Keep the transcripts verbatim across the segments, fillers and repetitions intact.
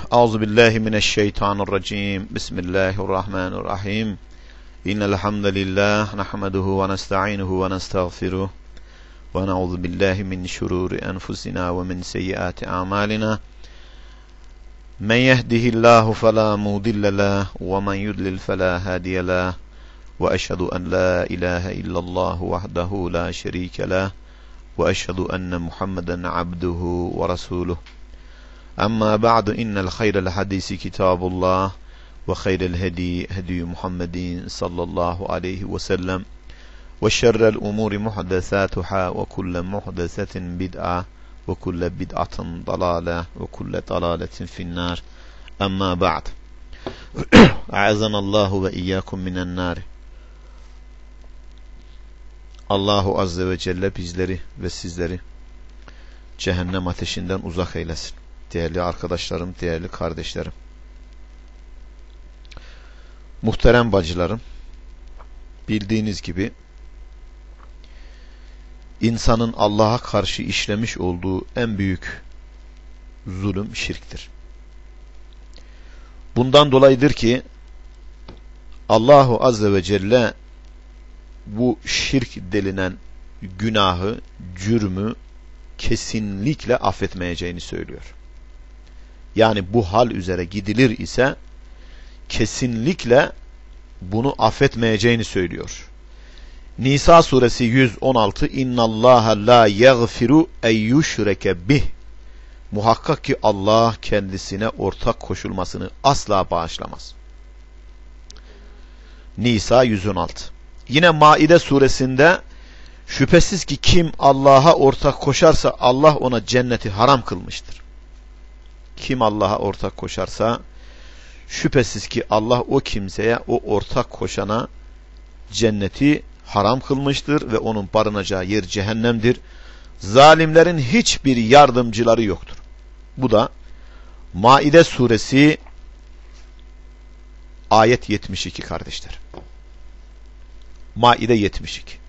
Euzu billahi mineşşeytanirracim. Bismillahirrahmanirrahim. İnnel hamdelellahi nahmeduhu ve nestainuhu ve nestağfiruh. Ve na'uzu billahi min şururi enfusina ve min seyyiati a'malina. Men yehdihillahu fela mudille lehu ve men yudlil fela hadiye lehu. Ve eşhedü en la ilahe illallah vahdehu la şerike lehu ve eşhedü enne Muhammeden abduhu ve resuluh. Amma ba'du, innel hayrel hadisi kitabullah ve hayrel hedi hedi Muhammedin sallallahu aleyhi ve sellem ve şerrel umuri muhdesatuhâ ve kulle muhdesetin bid'a ve kulle bid'atin dalâle ve kulle dalâletin finnâr. Amma ba'd. A'azanallahu ve iyyakum minen nâr. Allahu azze ve celle bizleri ve sizleri cehennem ateşinden uzak eylesin. Değerli arkadaşlarım, değerli kardeşlerim, muhterem bacılarım, bildiğiniz gibi insanın Allah'a karşı işlemiş olduğu en büyük zulüm şirktir. Bundan dolayıdır ki Allahu azze ve celle bu şirk denilen günahı, cürmü kesinlikle affetmeyeceğini söylüyor. Yani bu hal üzere gidilir ise kesinlikle bunu affetmeyeceğini söylüyor. Nisa suresi yüz on altı İnnallâhe lâ yagfiru en yuşreke bih. Muhakkak ki Allah kendisine ortak koşulmasını asla bağışlamaz. Nisa yüz on altı. Yine Maide suresinde şüphesiz ki kim Allah'a ortak koşarsa Allah ona cenneti haram kılmıştır. Kim Allah'a ortak koşarsa şüphesiz ki Allah o kimseye, o ortak koşana cenneti haram kılmıştır ve onun barınacağı yer cehennemdir. Zalimlerin hiçbir yardımcıları yoktur. Bu da Maide suresi ayet yetmiş iki kardeşler. Maide yetmiş iki.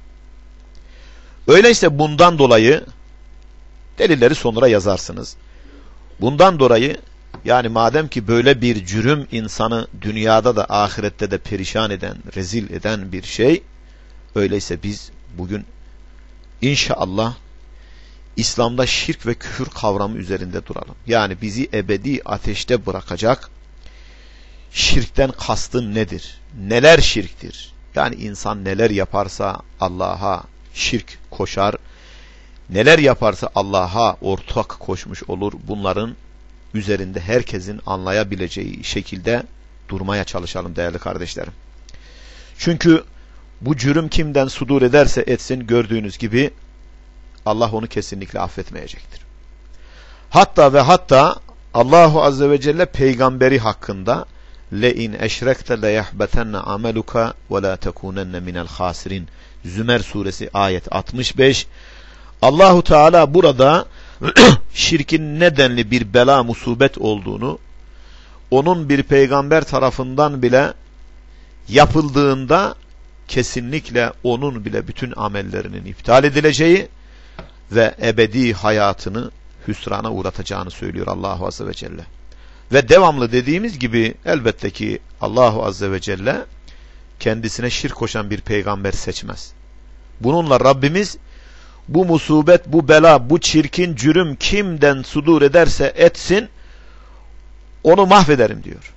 Öyleyse bundan dolayı delilleri sonra yazarsınız. Bundan dolayı yani madem ki böyle bir cürüm insanı dünyada da ahirette de perişan eden, rezil eden bir şey, öyleyse biz bugün inşallah İslam'da şirk ve küfür kavramı üzerinde duralım. Yani bizi ebedi ateşte bırakacak şirkten kastın nedir? Neler şirktir? Yani insan neler yaparsa Allah'a şirk koşar, neler yaparsa Allah'a ortak koşmuş olur. Bunların üzerinde herkesin anlayabileceği şekilde durmaya çalışalım değerli kardeşlerim. Çünkü bu cürüm kimden sudur ederse etsin, gördüğünüz gibi Allah onu kesinlikle affetmeyecektir. Hatta ve hatta Allahu azze ve celle peygamberi hakkında le in eşrekte le yahbetenne ameluka ve la tekunenne minel hasirin. Zümer suresi ayet altmış beş. Allahu Teala burada şirkin nedenli bir bela musibet olduğunu, onun bir peygamber tarafından bile yapıldığında kesinlikle onun bile bütün amellerinin iptal edileceği ve ebedi hayatını hüsrana uğratacağını söylüyor Allahu Azze ve Celle. Ve devamlı dediğimiz gibi elbette ki Allahu Azze ve Celle kendisine şirk koşan bir peygamber seçmez. Bununla Rabbimiz bu musibet, bu bela, bu çirkin cürüm kimden sudur ederse etsin onu mahvederim diyor.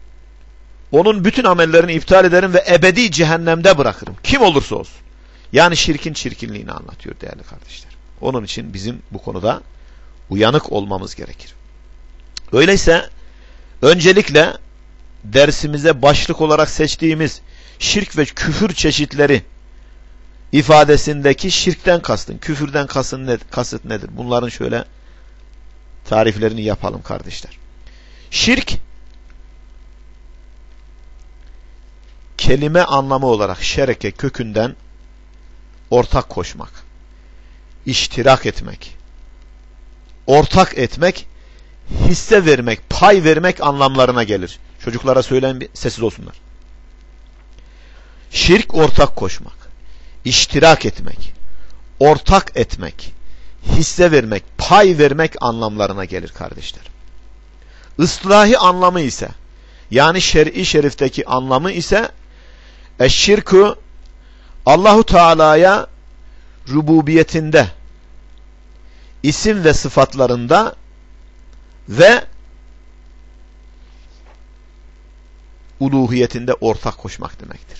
Onun bütün amellerini iptal ederim ve ebedi cehennemde bırakırım. Kim olursa olsun. Yani şirkin çirkinliğini anlatıyor değerli kardeşler. Onun için bizim bu konuda uyanık olmamız gerekir. Öyleyse öncelikle dersimize başlık olarak seçtiğimiz şirk ve küfür çeşitleri ifadesindeki şirkten kastın, küfürden kasıt nedir, kasıt nedir? Bunların şöyle tariflerini yapalım kardeşler. Şirk kelime anlamı olarak şereke kökünden ortak koşmak, iştirak etmek, ortak etmek, hisse vermek, pay vermek anlamlarına gelir. Çocuklara söyleyin bir sessiz olsunlar. Şirk ortak koşmak, iştirak etmek, ortak etmek, hisse vermek, pay vermek anlamlarına gelir kardeşler. ıslahi anlamı ise, yani şer'i şerifteki anlamı ise eşşirku Allahu Teala'ya rububiyetinde, isim ve sıfatlarında ve uluhiyetinde ortak koşmak demektir.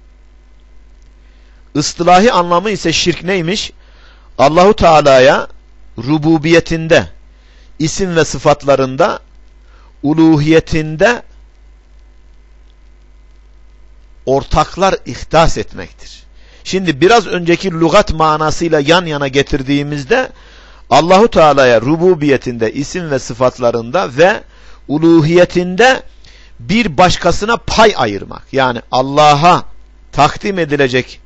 Istilahi anlamı ise şirk neymiş? Allahu Teala'ya rububiyetinde, isim ve sıfatlarında, uluhiyetinde ortaklar ihdas etmektir. Şimdi biraz önceki lügat manasıyla yan yana getirdiğimizde Allahu Teala'ya rububiyetinde, isim ve sıfatlarında ve uluhiyetinde bir başkasına pay ayırmak. Yani Allah'a takdim edilecek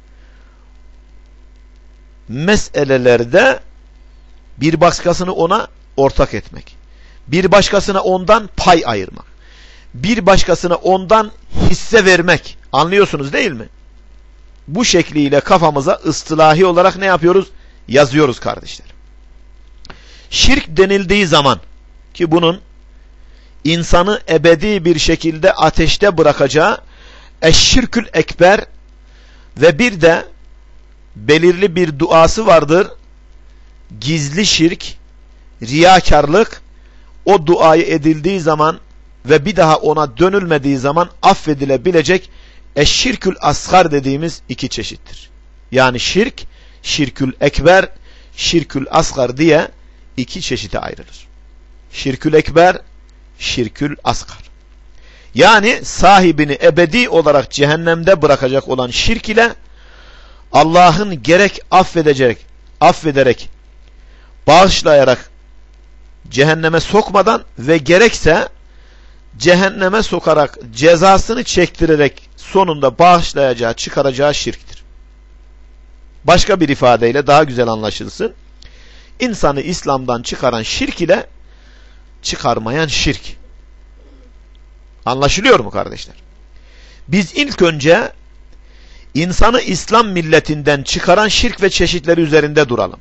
meselelerde bir başkasını ona ortak etmek. Bir başkasına ondan pay ayırmak. Bir başkasına ondan hisse vermek. Anlıyorsunuz değil mi? Bu şekliyle kafamıza ıstılahi olarak ne yapıyoruz? Yazıyoruz kardeşler. Şirk denildiği zaman ki bunun insanı ebedi bir şekilde ateşte bırakacağı eşşirkül ekber ve bir de belirli bir duası vardır. Gizli şirk, riyakarlık, o duayı edildiği zaman ve bir daha ona dönülmediği zaman affedilebilecek eşşirkül asgar dediğimiz iki çeşittir. Yani şirk, şirkül ekber, şirkül asgar diye iki çeşite ayrılır. Şirkül ekber, şirkül asgar. Yani sahibini ebedi olarak cehennemde bırakacak olan şirk ile Allah'ın gerek affedecek, affederek, bağışlayarak cehenneme sokmadan ve gerekse cehenneme sokarak cezasını çektirerek sonunda bağışlayacağı, çıkaracağı şirktir. Başka bir ifadeyle daha güzel anlaşılsın. İnsanı İslam'dan çıkaran şirk ile çıkarmayan şirk. Anlaşılıyor mu kardeşler? Biz ilk önce insanı İslam milletinden çıkaran şirk ve çeşitleri üzerinde duralım.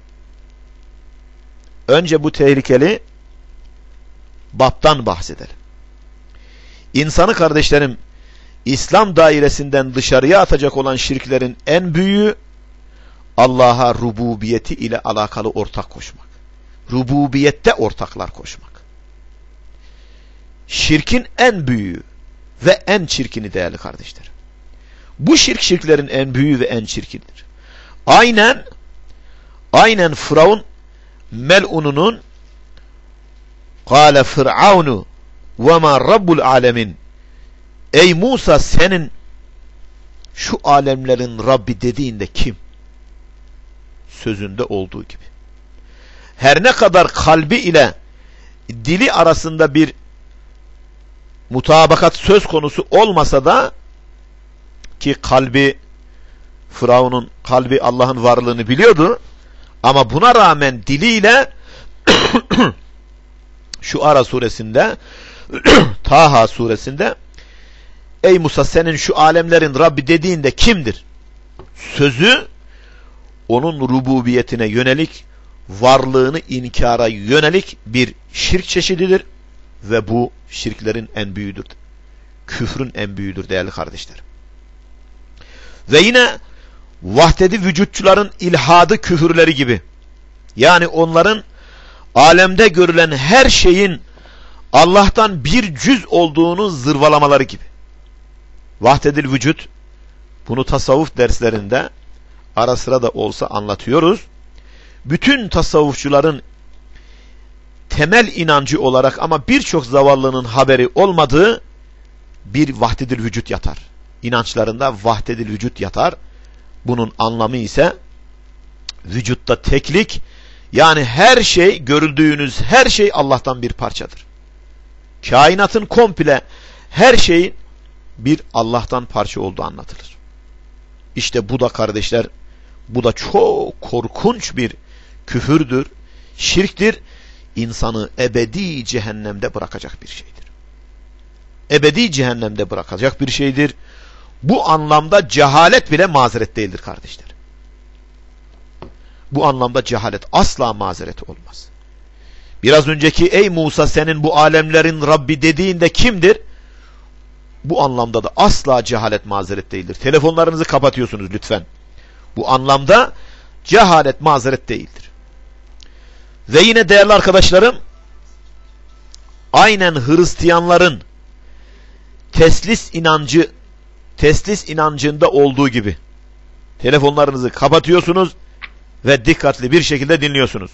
Önce bu tehlikeli baptan bahsedelim. İnsanı kardeşlerim İslam dairesinden dışarıya atacak olan şirklerin en büyüğü Allah'a rububiyeti ile alakalı ortak koşmak. Rububiyette ortaklar koşmak. Şirkin en büyüğü ve en çirkini değerli kardeşlerim. Bu şirk şirklerin en büyüğü ve en çirkinidir. Aynen aynen Firavun mel'ununun "Kâle Firavunu ve mâ rabbul âlemin" Ey Musa, senin şu alemlerin Rabbi dediğinde kim? Sözünde olduğu gibi. Her ne kadar kalbi ile dili arasında bir mutabakat söz konusu olmasa da, ki kalbi, Firavun'un kalbi Allah'ın varlığını biliyordu, ama buna rağmen diliyle şu Ara suresinde Taha suresinde ey Musa, senin şu alemlerin Rabbi dediğinde kimdir? Sözü onun rububiyetine yönelik, varlığını inkara yönelik bir şirk çeşididir ve bu şirklerin en büyüğüdür. Küfrün en büyüğüdür değerli kardeşlerim. Ve yine vahdedi vücutçuların ilhadı küfürleri gibi. Yani onların alemde görülen her şeyin Allah'tan bir cüz olduğunu zırvalamaları gibi. Vahdedil vücut, bunu tasavvuf derslerinde ara sıra da olsa anlatıyoruz. Bütün tasavvufçuların temel inancı olarak ama birçok zavallının haberi olmadığı bir vahdedil vücut yatar. İnançlarında vahdedil vücut yatar. Bunun anlamı ise vücutta teklik, yani her şey, görüldüğünüz her şey Allah'tan bir parçadır. Kainatın komple her şeyin bir Allah'tan parça olduğu anlatılır. İşte bu da kardeşler, bu da çok korkunç bir küfürdür, şirktir, insanı ebedi cehennemde bırakacak bir şeydir. Ebedi cehennemde bırakacak bir şeydir. Bu anlamda cehalet bile mazeret değildir kardeşler. Bu anlamda cehalet asla mazeret olmaz. Biraz önceki ey Musa senin bu alemlerin Rabbi dediğinde kimdir? Bu anlamda da asla cehalet mazeret değildir. Telefonlarınızı kapatıyorsunuz lütfen. Bu anlamda cehalet mazeret değildir. Ve yine değerli arkadaşlarım, aynen Hristiyanların teslis inancı, teslis inancında olduğu gibi telefonlarınızı kapatıyorsunuz ve dikkatli bir şekilde dinliyorsunuz.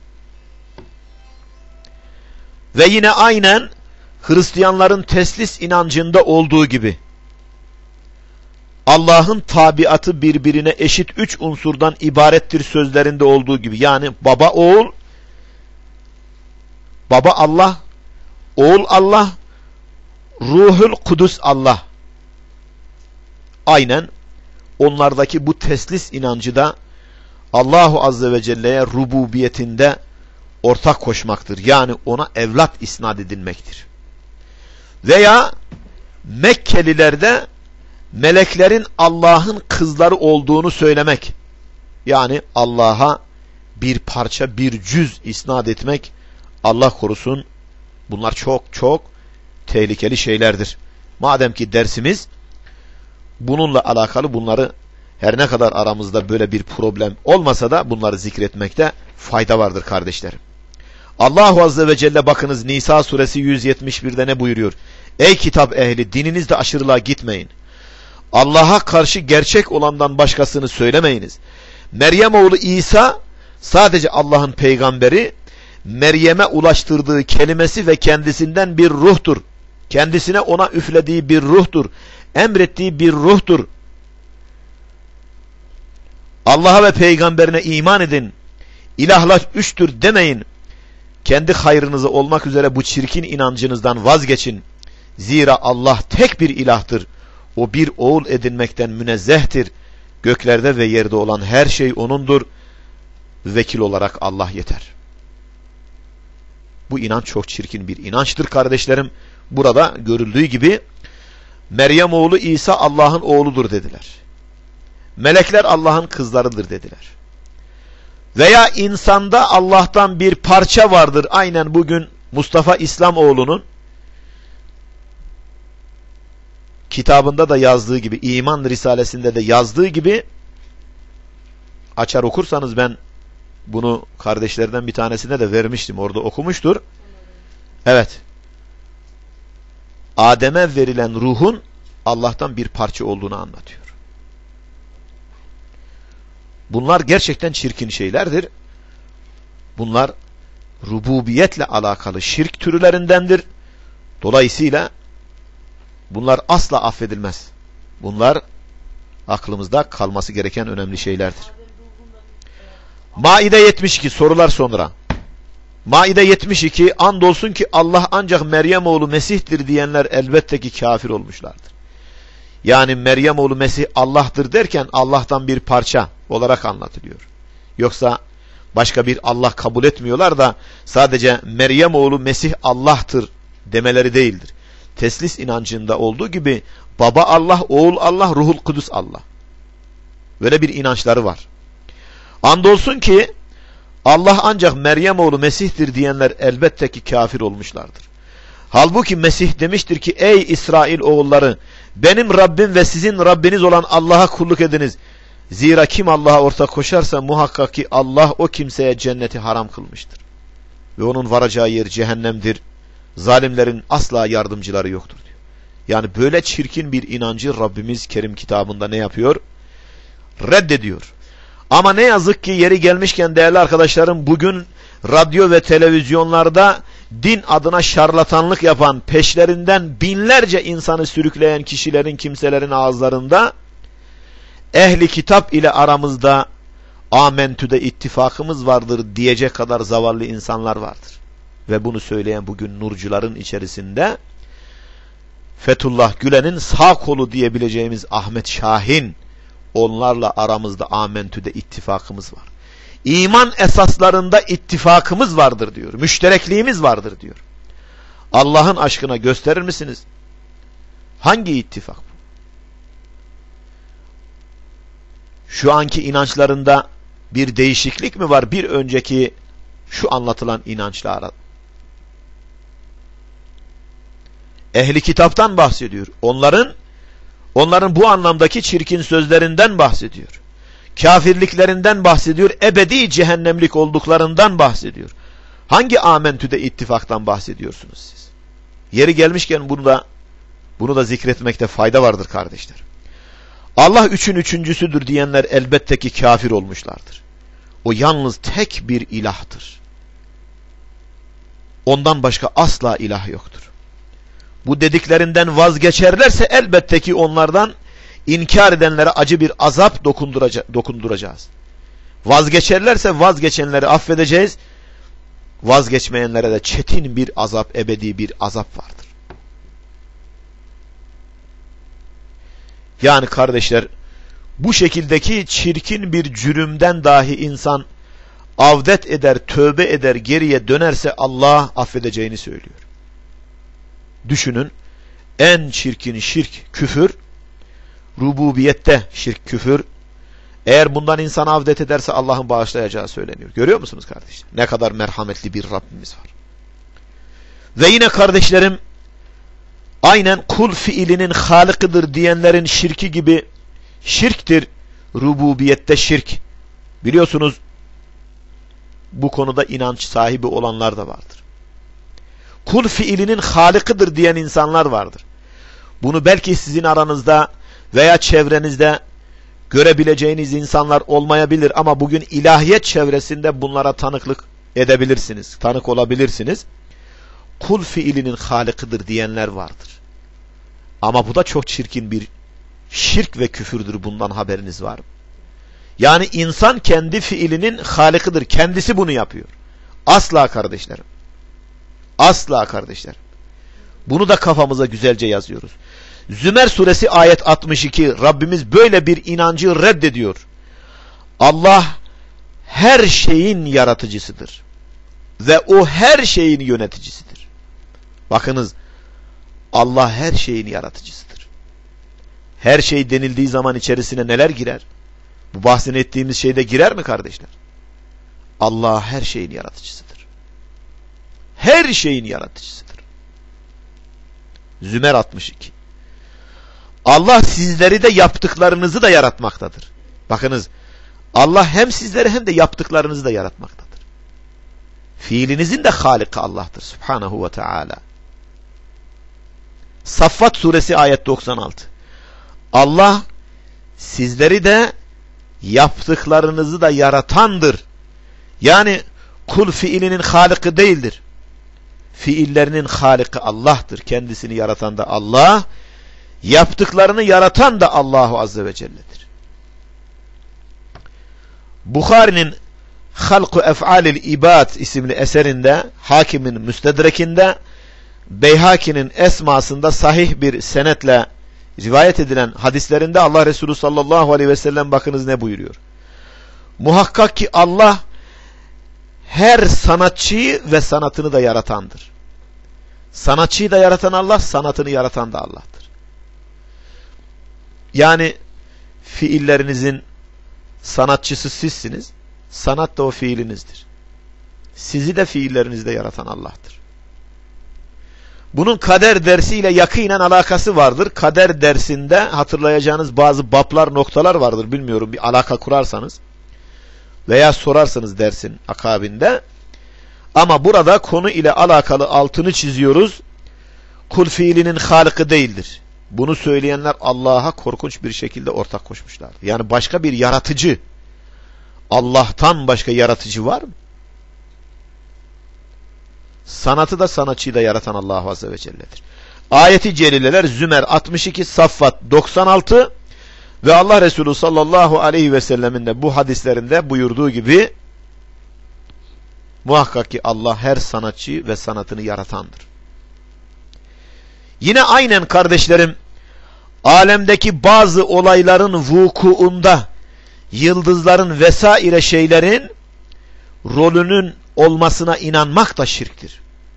Ve yine aynen Hristiyanların teslis inancında olduğu gibi Allah'ın tabiatı birbirine eşit üç unsurdan ibarettir sözlerinde olduğu gibi, yani baba oğul, baba Allah, oğul Allah, ruhul kudüs Allah. Aynen onlardaki bu teslis inancı da Allahu Azze ve Celle'ye rububiyetinde ortak koşmaktır. Yani ona evlat isnat edilmektir. Veya Mekkelilerde meleklerin Allah'ın kızları olduğunu söylemek. Yani Allah'a bir parça, bir cüz isnat etmek, Allah korusun, bunlar çok çok tehlikeli şeylerdir. Madem ki dersimiz bununla alakalı, bunları her ne kadar aramızda böyle bir problem olmasa da bunları zikretmekte fayda vardır kardeşlerim. Allahu Azze ve Celle bakınız Nisa suresi yüz yetmiş bir'de ne buyuruyor? Ey kitap ehli, dininizde aşırılığa gitmeyin. Allah'a karşı gerçek olandan başkasını söylemeyiniz. Meryem oğlu İsa sadece Allah'ın peygamberi, Meryem'e ulaştırdığı kelimesi ve kendisinden bir ruhtur. Kendisine ona üflediği bir ruhtur. Emrettiği bir ruhtur. Allah'a ve peygamberine iman edin. İlahlar üçtür demeyin. Kendi hayrınıza olmak üzere bu çirkin inancınızdan vazgeçin. Zira Allah tek bir ilahtır. O bir oğul edinmekten münezzehtir. Göklerde ve yerde olan her şey O'nundur. Vekil olarak Allah yeter. Bu inanç çok çirkin bir inançtır kardeşlerim. Burada görüldüğü gibi Meryem oğlu İsa Allah'ın oğludur dediler. Melekler Allah'ın kızlarıdır dediler. Veya insanda Allah'tan bir parça vardır. Aynen bugün Mustafa İslamoğlu'nun kitabında da yazdığı gibi, İman Risalesinde de yazdığı gibi, açar okursanız, ben bunu kardeşlerden bir tanesine de vermiştim, orada okumuştur. Evet. Adem'e verilen ruhun Allah'tan bir parça olduğunu anlatıyor. Bunlar gerçekten çirkin şeylerdir. Bunlar rububiyetle alakalı şirk türlerindendir. Dolayısıyla bunlar asla affedilmez. Bunlar aklımızda kalması gereken önemli şeylerdir. Maide yetmiş iki, sorular sonra. Maide yetmiş iki, andolsun ki Allah ancak Meryem oğlu Mesih'tir diyenler elbette ki kafir olmuşlardır. Yani Meryem oğlu Mesih Allah'tır derken Allah'tan bir parça olarak anlatılıyor. Yoksa başka bir Allah kabul etmiyorlar da sadece Meryem oğlu Mesih Allah'tır demeleri değildir. Teslis inancında olduğu gibi baba Allah, oğul Allah, ruhul kudüs Allah. Böyle bir inançları var. Andolsun ki Allah ancak Meryem oğlu Mesih'tir diyenler elbette ki kafir olmuşlardır. Halbuki Mesih demiştir ki ey İsrail oğulları, benim Rabbim ve sizin Rabbiniz olan Allah'a kulluk ediniz. Zira kim Allah'a ortak koşarsa muhakkak ki Allah o kimseye cenneti haram kılmıştır. Ve onun varacağı yer cehennemdir. Zalimlerin asla yardımcıları yoktur diyor. Yani böyle çirkin bir inancı Rabbimiz Kerim kitabında ne yapıyor? Reddediyor. Ama ne yazık ki yeri gelmişken değerli arkadaşlarım, bugün radyo ve televizyonlarda din adına şarlatanlık yapan, peşlerinden binlerce insanı sürükleyen kişilerin, kimselerin ağızlarında ehli kitap ile aramızda Amentü'de ittifakımız vardır diyecek kadar zavallı insanlar vardır. Ve bunu söyleyen bugün nurcuların içerisinde Fethullah Gülen'in sağ kolu diyebileceğimiz Ahmet Şahin, onlarla aramızda Amentü'de ittifakımız var. İman esaslarında ittifakımız vardır diyor. Müşterekliğimiz vardır diyor. Allah'ın aşkına gösterir misiniz? Hangi ittifak bu? Şu anki inançlarında bir değişiklik mi var bir önceki şu anlatılan inançla Ehli kitaptan bahsediyor. Onların onların bu anlamdaki çirkin sözlerinden bahsediyor. Kafirliklerinden bahsediyor. Ebedi cehennemlik olduklarından bahsediyor. Hangi amentüde ittifaktan bahsediyorsunuz siz? Yeri gelmişken bunu da bunu da zikretmekte fayda vardır kardeşler. Allah üçün üçüncüsüdür diyenler elbette ki kafir olmuşlardır. O yalnız tek bir ilahtır. Ondan başka asla ilah yoktur. Bu dediklerinden vazgeçerlerse elbette ki onlardan inkar edenlere acı bir azap dokunduracağız. Vazgeçerlerse vazgeçenleri affedeceğiz. Vazgeçmeyenlere de çetin bir azap, ebedi bir azap vardır. Yani kardeşler, bu şekildeki çirkin bir cürümden dahi insan avdet eder, tövbe eder, geriye dönerse Allah affedeceğini söylüyor. Düşünün, en çirkin şirk küfür, rububiyette şirk küfür. Eğer bundan insan avdet ederse Allah'ın bağışlayacağı söyleniyor. Görüyor musunuz kardeşler? Ne kadar merhametli bir Rabbimiz var. Ve yine kardeşlerim, aynen kul fiilinin halıkıdır diyenlerin şirki gibi şirktir rububiyette şirk. Biliyorsunuz bu konuda inanç sahibi olanlar da vardır. Kul fiilinin halıkıdır diyen insanlar vardır. Bunu belki sizin aranızda veya çevrenizde görebileceğiniz insanlar olmayabilir ama bugün ilahiyet çevresinde bunlara tanıklık edebilirsiniz, tanık olabilirsiniz. Kul fiilinin halıkıdır diyenler vardır. Ama bu da çok çirkin bir şirk ve küfürdür, bundan haberiniz var mı? Yani insan kendi fiilinin halıkıdır, kendisi bunu yapıyor. Asla kardeşlerim. Asla kardeşlerim. Bunu da kafamıza güzelce yazıyoruz. Zümer suresi ayet altmış iki, Rabbimiz böyle bir inancı reddediyor. Allah her şeyin yaratıcısıdır. Ve o her şeyin yöneticisidir. Bakınız, Allah her şeyin yaratıcısıdır. Her şey denildiği zaman içerisine neler girer? Bu bahsini ettiğimiz şeyde girer mi kardeşler? Allah her şeyin yaratıcısıdır. Her şeyin yaratıcısıdır. Zümer altmış iki. Allah sizleri de yaptıklarınızı da yaratmaktadır. Bakınız, Allah hem sizleri hem de yaptıklarınızı da yaratmaktadır. Fiilinizin de Halık'ı Allah'tır Subhanahu ve Teala. Saffat suresi ayet doksan altı. Allah sizleri de yaptıklarınızı da yaratandır. Yani kul fiilinin Halık'ı değildir. Fiillerinin Halık'ı Allah'tır. Kendisini yaratan da Allah, yaptıklarını yaratan da Allahu Azze ve Celle'dir. Bukhari'nin Halku Ef'alil İbad isimli eserinde, Hakim'in Müstedrek'inde, Beyhaki'nin Esmasında sahih bir senetle rivayet edilen hadislerinde Allah Resulü sallallahu aleyhi ve sellem bakınız ne buyuruyor. Muhakkak ki Allah her sanatçıyı ve sanatını da yaratandır. Sanatçıyı da yaratan Allah, sanatını yaratan da Allah'tır. Yani fiillerinizin sanatçısı sizsiniz, sanat da o fiilinizdir. Sizi de fiillerinizde yaratan Allah'tır. Bunun kader dersiyle yakinen alakası vardır. Kader dersinde hatırlayacağınız bazı bablar, noktalar vardır. Bilmiyorum, bir alaka kurarsanız veya sorarsanız dersin akabinde. Ama burada konu ile alakalı altını çiziyoruz. Kul fiilinin halıkı değildir. Bunu söyleyenler Allah'a korkunç bir şekilde ortak koşmuşlar. Yani başka bir yaratıcı, Allah'tan başka yaratıcı var mı? Sanatı da sanatçıyı da yaratan Allah Azze ve Celle'dir. Ayeti celileler Zümer altmış iki, Saffat doksan altı ve Allah Resulü sallallahu aleyhi ve sellemin de bu hadislerinde buyurduğu gibi muhakkak ki Allah her sanatçıyı ve sanatını yaratandır. Yine aynen kardeşlerim, alemdeki bazı olayların vukuunda yıldızların vesaire şeylerin rolünün olmasına inanmak da şirktir.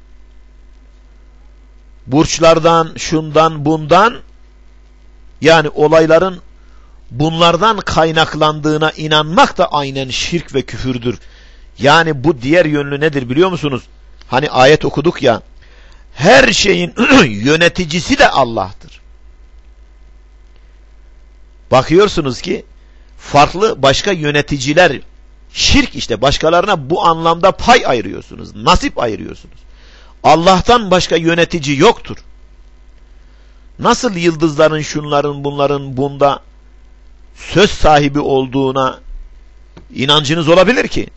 Burçlardan, şundan, bundan, yani olayların bunlardan kaynaklandığına inanmak da aynen şirk ve küfürdür. Yani bu diğer yönlü nedir biliyor musunuz? Hani ayet okuduk ya, her şeyin yöneticisi de Allah'tır. Bakıyorsunuz ki farklı başka yöneticiler, şirk işte, başkalarına bu anlamda pay ayırıyorsunuz, nasip ayırıyorsunuz. Allah'tan başka yönetici yoktur. Nasıl yıldızların, şunların, bunların bunda söz sahibi olduğuna inancınız olabilir ki?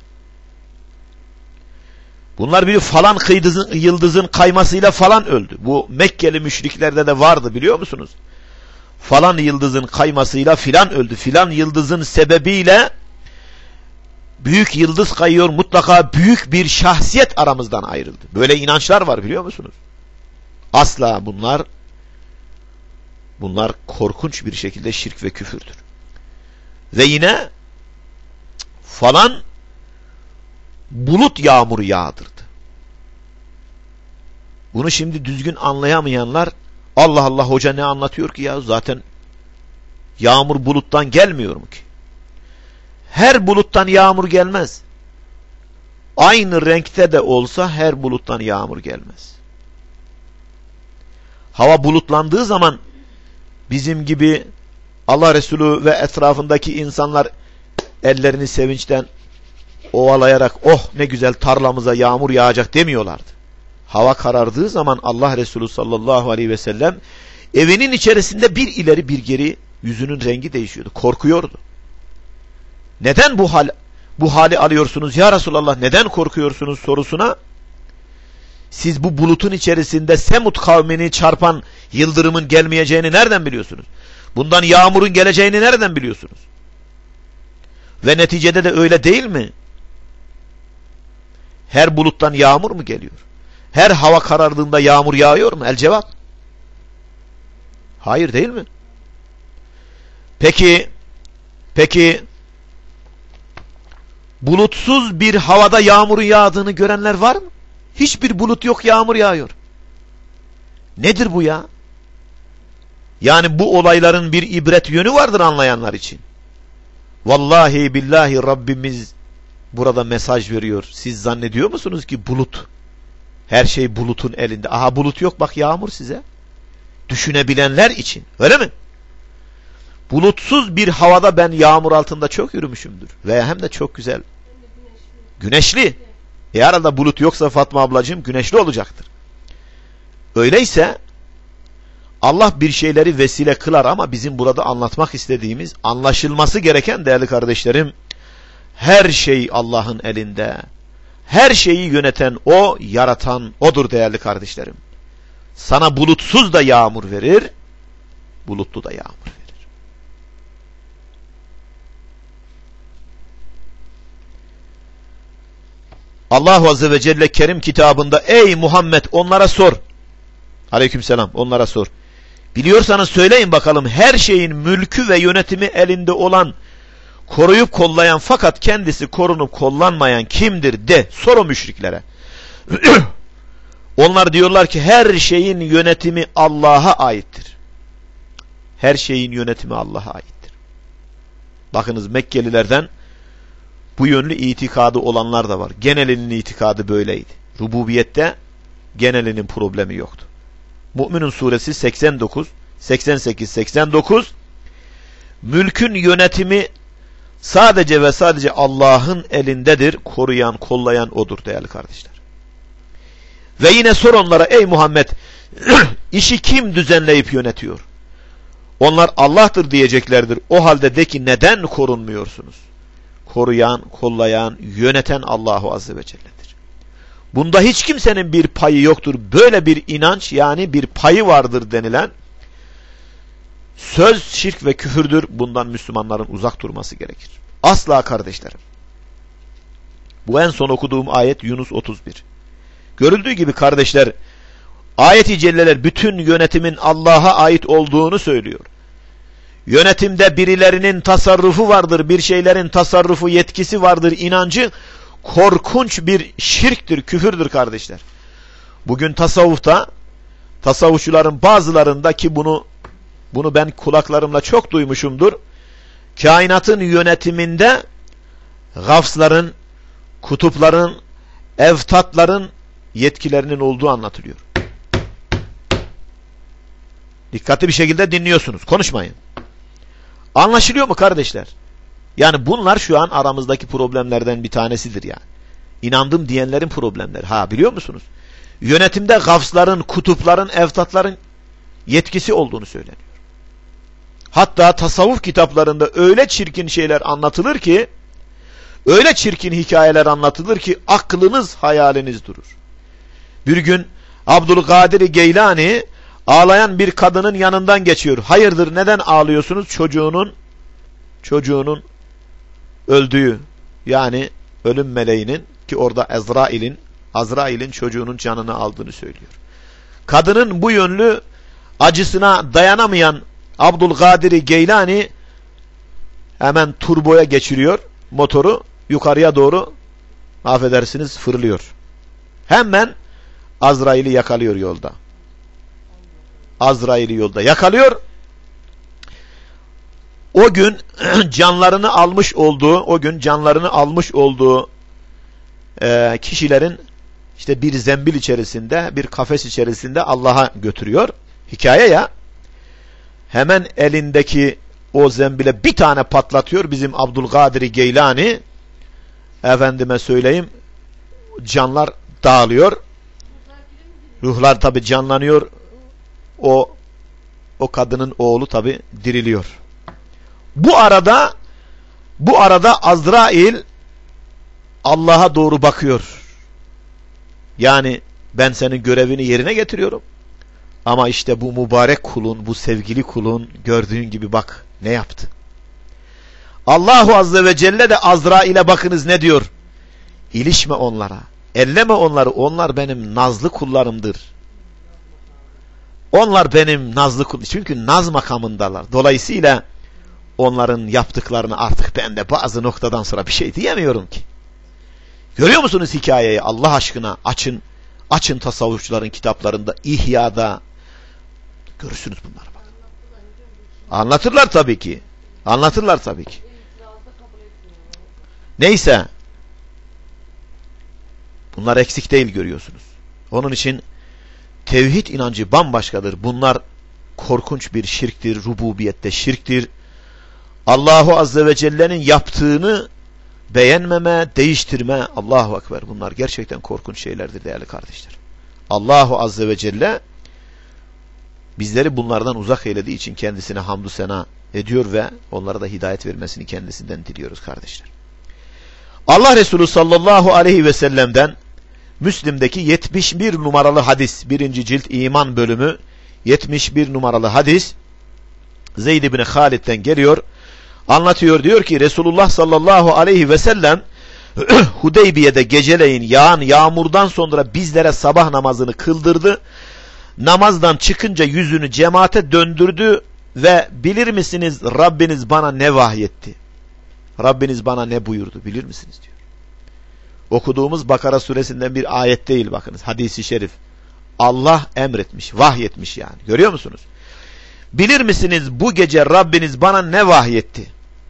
Bunlar bir falan kıydızın, yıldızın kaymasıyla falan öldü. Bu Mekkeli müşriklerde de vardı, biliyor musunuz? Falan yıldızın kaymasıyla filan öldü. Filan yıldızın sebebiyle büyük yıldız kayıyor, mutlaka büyük bir şahsiyet aramızdan ayrıldı. Böyle inançlar var, biliyor musunuz? Asla bunlar bunlar korkunç bir şekilde şirk ve küfürdür. Ve yine falan bulut yağmuru yağdırdı. Bunu şimdi düzgün anlayamayanlar, Allah Allah, hoca ne anlatıyor ki ya, zaten yağmur buluttan gelmiyor mu ki? Her buluttan yağmur gelmez. Aynı renkte de olsa her buluttan yağmur gelmez. Hava bulutlandığı zaman bizim gibi Allah Resulü ve etrafındaki insanlar ellerini sevinçten ovalayarak oh ne güzel tarlamıza yağmur yağacak demiyorlardı. Hava karardığı zaman Allah Resulü sallallahu aleyhi ve sellem evinin içerisinde bir ileri bir geri yüzünün rengi değişiyordu. Korkuyordu. Neden bu hal bu hali alıyorsunuz ya Resulallah, neden korkuyorsunuz sorusuna, siz bu bulutun içerisinde Semud kavmini çarpan yıldırımın gelmeyeceğini nereden biliyorsunuz? Bundan yağmurun geleceğini nereden biliyorsunuz? Ve neticede de öyle değil mi? Her buluttan yağmur mu geliyor? Her hava karardığında yağmur yağıyor mu? El cevap. Hayır, değil mi? Peki, peki bulutsuz bir havada yağmurun yağdığını görenler var mı? Hiçbir bulut yok, yağmur yağıyor. Nedir bu ya? Yani bu olayların bir ibret yönü vardır anlayanlar için. Vallahi billahi Rabbimiz burada mesaj veriyor. Siz zannediyor musunuz ki bulut, her şey bulutun elinde? Aha, bulut yok, bak yağmur size. Düşünebilenler için, öyle mi? Bulutsuz bir havada ben yağmur altında çok yürümüşümdür. Veya hem de çok güzel. Güneşli. E arada bulut yoksa Fatma ablacığım güneşli olacaktır. Öyleyse Allah bir şeyleri vesile kılar ama bizim burada anlatmak istediğimiz, anlaşılması gereken değerli kardeşlerim, her şey Allah'ın elinde. Her şeyi yöneten O, yaratan O'dur değerli kardeşlerim. Sana bulutsuz da yağmur verir, bulutlu da yağmur verir. Allah Azze ve Celle Kerim kitabında ey Muhammed onlara sor. Aleykümselam, onlara sor. Biliyorsanız söyleyin bakalım, her şeyin mülkü ve yönetimi elinde olan, koruyup kollayan fakat kendisi korunup kollanmayan kimdir de sor o müşriklere. Onlar diyorlar ki her şeyin yönetimi Allah'a aittir. Her şeyin yönetimi Allah'a aittir. Bakınız, Mekkelilerden bu yönlü itikadı olanlar da var. Genelinin itikadı böyleydi. Rububiyette genelinin problemi yoktu. Mü'minun suresi seksen dokuz, seksen sekiz, seksen dokuz, mülkün yönetimi sadece ve sadece Allah'ın elindedir. Koruyan, kollayan O'dur değerli kardeşler. Ve yine sor onlara ey Muhammed, işi kim düzenleyip yönetiyor? Onlar Allah'tır diyeceklerdir. O halde de ki neden korunmuyorsunuz? Koruyan, kollayan, yöneten Allahu Azze ve Celle'dir. Bunda hiç kimsenin bir payı yoktur. Böyle bir inanç, yani bir payı vardır denilen söz şirk ve küfürdür. Bundan Müslümanların uzak durması gerekir. Asla kardeşlerim. Bu en son okuduğum ayet Yunus otuz bir. Görüldüğü gibi kardeşler, ayet-i celleler bütün yönetimin Allah'a ait olduğunu söylüyor. Yönetimde birilerinin tasarrufu vardır, bir şeylerin tasarrufu, yetkisi vardır inancı korkunç bir şirktir, küfürdür kardeşler. Bugün tasavvufta, tasavvufçuların bazılarında ki bunu bunu ben kulaklarımla çok duymuşumdur, kainatın yönetiminde gafsların, kutupların, evtatların yetkilerinin olduğu anlatılıyor. Dikkatli bir şekilde dinliyorsunuz. Konuşmayın. Anlaşılıyor mu kardeşler? Yani bunlar şu an aramızdaki problemlerden bir tanesidir yani. İnandım diyenlerin problemleri. Ha, biliyor musunuz? Yönetimde gavsların, kutupların, eftatların yetkisi olduğunu söyleniyor. Hatta tasavvuf kitaplarında öyle çirkin şeyler anlatılır ki, öyle çirkin hikayeler anlatılır ki aklınız hayaliniz durur. Bir gün Abdülkadir Geylani ağlayan bir kadının yanından geçiyor. Hayırdır, neden ağlıyorsunuz? Çocuğunun çocuğunun öldüğü, yani ölüm meleğinin, ki orada Azrail'in Azrail'in çocuğunun canını aldığını söylüyor. Kadının bu yönlü acısına dayanamayan Abdülkadir Geylani hemen turboya geçiriyor motoru, yukarıya doğru, affedersiniz, fırlıyor. Hemen Azrail'i yakalıyor yolda. Azrail'i yolda yakalıyor. O gün canlarını almış olduğu, o gün canlarını almış olduğu e, kişilerin işte bir zembil içerisinde, bir kafes içerisinde Allah'a götürüyor. Hikaye ya. Hemen elindeki o zembile bir tane patlatıyor bizim Abdülkadir Geylani. Efendime söyleyeyim, canlar dağılıyor. Ruhlar tabi canlanıyor. O o kadının oğlu tabi diriliyor. Bu arada bu arada Azrail Allah'a doğru bakıyor. Yani ben senin görevini yerine getiriyorum. Ama işte bu mübarek kulun, bu sevgili kulun gördüğün gibi bak ne yaptı. Allahu Azze ve Celle de Azrail'e bakınız ne diyor? İlişme onlara. Elleme onları. Onlar benim nazlı kullarımdır. Onlar benim nazlı kullarım. Çünkü naz makamındalar. Dolayısıyla onların yaptıklarını artık ben de bazı noktadan sonra bir şey diyemiyorum ki. Görüyor musunuz hikayeyi? Allah aşkına açın. Açın tasavvufçuların kitaplarında, İhya'da. Görürsünüz bunları bak. Anlatırlar tabii ki. Anlatırlar tabii ki. Neyse. Bunlar eksik değil, görüyorsunuz. Onun için tevhid inancı bambaşkadır. Bunlar korkunç bir şirktir. Rububiyette şirktir. Allahu Azze ve Celle'nin yaptığını beğenmeme, değiştirme. Allahu Ekber. Bunlar gerçekten korkunç şeylerdir değerli kardeşler. Allahu Azze ve Celle bizleri bunlardan uzak eylediği için kendisine hamdü sena ediyor ve onlara da hidayet vermesini kendisinden diliyoruz kardeşler. Allah Resulü sallallahu aleyhi ve sellem'den Müslim'deki yetmiş bir numaralı hadis, birinci cilt iman bölümü, yetmiş bir numaralı hadis Zeyd ibn Halid'den geliyor. Anlatıyor, diyor ki Resulullah sallallahu aleyhi ve sellem Hudeybiye'de geceleyin yağan yağmurdan sonra bizlere sabah namazını kıldırdı. Namazdan çıkınca yüzünü cemaate döndürdü ve bilir misiniz Rabbiniz bana ne vahyetti? Rabbiniz bana ne buyurdu bilir misiniz diyor. Okuduğumuz Bakara suresinden bir ayet değil bakınız, hadisi şerif. Allah emretmiş, vahyetmiş yani. Görüyor musunuz? Bilir misiniz bu gece Rabbiniz bana ne vahyetti?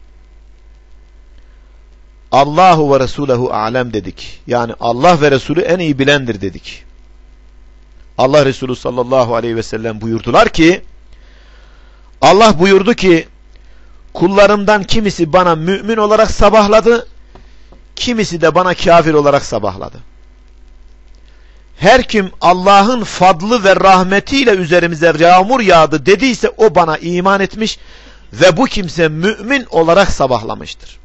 Allahu ve Resulehu alem dedik. Yani Allah ve Resulü en iyi bilendir dedik. Allah Resulü sallallahu aleyhi ve sellem buyurdular ki, Allah buyurdu ki, kullarımdan kimisi bana mümin olarak sabahladı, kimisi de bana kafir olarak sabahladı. Her kim Allah'ın fadlı ve rahmetiyle üzerimize yağmur yağdı dediyse o bana iman etmiş ve bu kimse mümin olarak sabahlamıştır.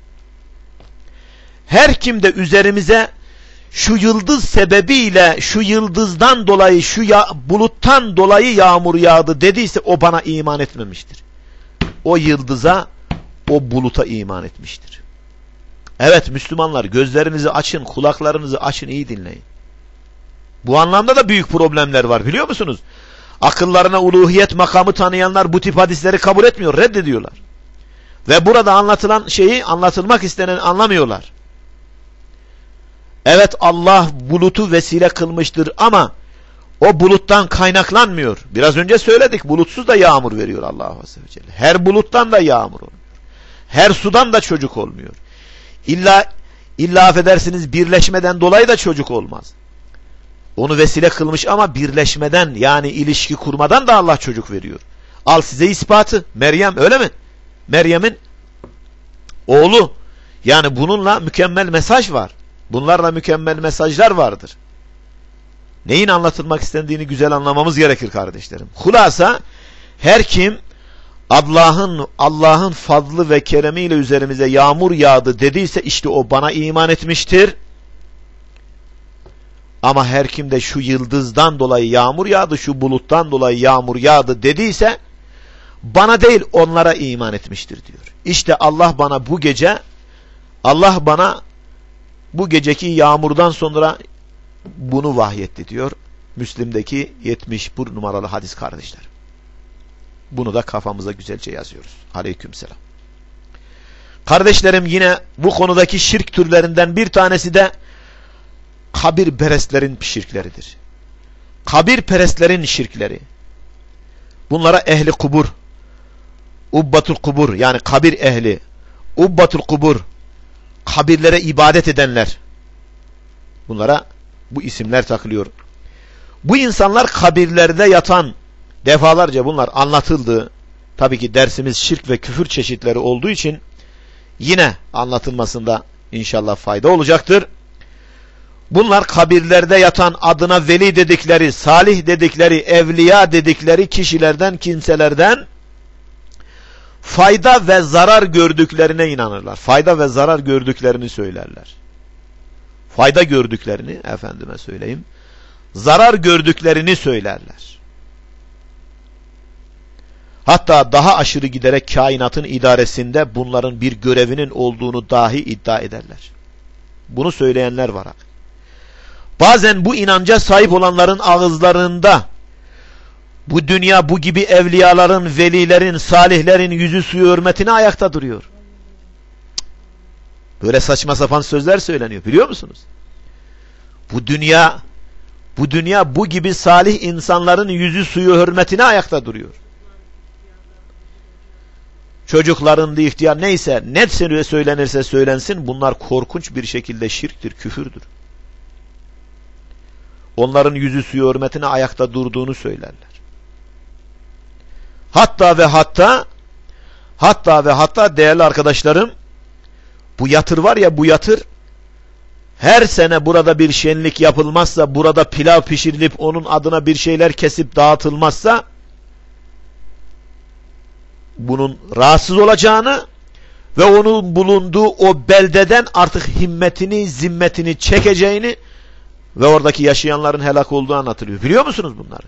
Her kim de üzerimize şu yıldız sebebiyle, şu yıldızdan dolayı, şu ya, buluttan dolayı yağmur yağdı dediyse o bana iman etmemiştir. O yıldıza, o buluta iman etmiştir. Evet Müslümanlar, gözlerinizi açın, kulaklarınızı açın, iyi dinleyin. Bu anlamda da büyük problemler var, biliyor musunuz? Akıllarına uluhiyet makamı tanıyanlar bu tip hadisleri kabul etmiyor, reddediyorlar. Ve burada anlatılan şeyi, anlatılmak istenen anlamıyorlar. Evet Allah bulutu vesile kılmıştır ama o buluttan kaynaklanmıyor. Biraz önce söyledik, bulutsuz da yağmur veriyor Allah Azze ve Celle. Her buluttan da yağmur olmuyor. Her sudan da çocuk olmuyor. İlla, illa affedersiniz birleşmeden dolayı da çocuk olmaz. Onu vesile kılmış ama birleşmeden, yani ilişki kurmadan da Allah çocuk veriyor. Al size ispatı. Meryem, öyle mi? Meryem'in oğlu. Yani bununla mükemmel mesaj var. Bunlarla mükemmel mesajlar vardır. Neyin anlatılmak istendiğini güzel anlamamız gerekir kardeşlerim. Hulasa, her kim Allah'ın Allah'ın fadlı ve keremiyle üzerimize yağmur yağdı dediyse işte o bana iman etmiştir. Ama her kim de şu yıldızdan dolayı yağmur yağdı, şu buluttan dolayı yağmur yağdı dediyse bana değil onlara iman etmiştir diyor. İşte Allah bana bu gece Allah bana bu geceki yağmurdan sonra bunu vahyetti diyor. Müslim'deki yetmiş bir numaralı hadis kardeşler. Bunu da kafamıza güzelce yazıyoruz. Aleykümselam. Kardeşlerim, yine bu konudaki şirk türlerinden bir tanesi de kabirperestlerin şirkleridir. Kabirperestlerin şirkleri. Bunlara ehli kubur, ubbatul kubur, yani kabir ehli, ubbatul kubur, kabirlere ibadet edenler. Bunlara bu isimler takılıyor. Bu insanlar kabirlerde yatan, defalarca bunlar anlatıldı. Tabii ki dersimiz şirk ve küfür çeşitleri olduğu için yine anlatılmasında inşallah fayda olacaktır. Bunlar kabirlerde yatan, adına veli dedikleri, salih dedikleri, evliya dedikleri kişilerden, kimselerden fayda ve zarar gördüklerine inanırlar. Fayda ve zarar gördüklerini söylerler. Fayda gördüklerini, efendime söyleyeyim, zarar gördüklerini söylerler. Hatta daha aşırı giderek kainatın idaresinde bunların bir görevinin olduğunu dahi iddia ederler. Bunu söyleyenler var. Bazen bu inanca sahip olanların ağızlarında bu dünya bu gibi evliyaların, velilerin, salihlerin yüzü suyu hürmetine ayakta duruyor. Böyle saçma sapan sözler söyleniyor, biliyor musunuz? Bu dünya bu dünya bu gibi salih insanların yüzü suyu hürmetine ayakta duruyor. Çocukların da ihtiyar neyse, ne söylenirse söylensin, bunlar korkunç bir şekilde şirktir, küfürdür. Onların yüzü suyu hürmetine ayakta durduğunu söylerler. Hatta ve hatta hatta ve hatta değerli arkadaşlarım, bu yatır var ya, bu yatır, her sene burada bir şenlik yapılmazsa, burada pilav pişirilip onun adına bir şeyler kesip dağıtılmazsa bunun rahatsız olacağını ve onun bulunduğu o beldeden artık himmetini, zimmetini çekeceğini ve oradaki yaşayanların helak olduğu anlatılıyor. Biliyor musunuz bunları?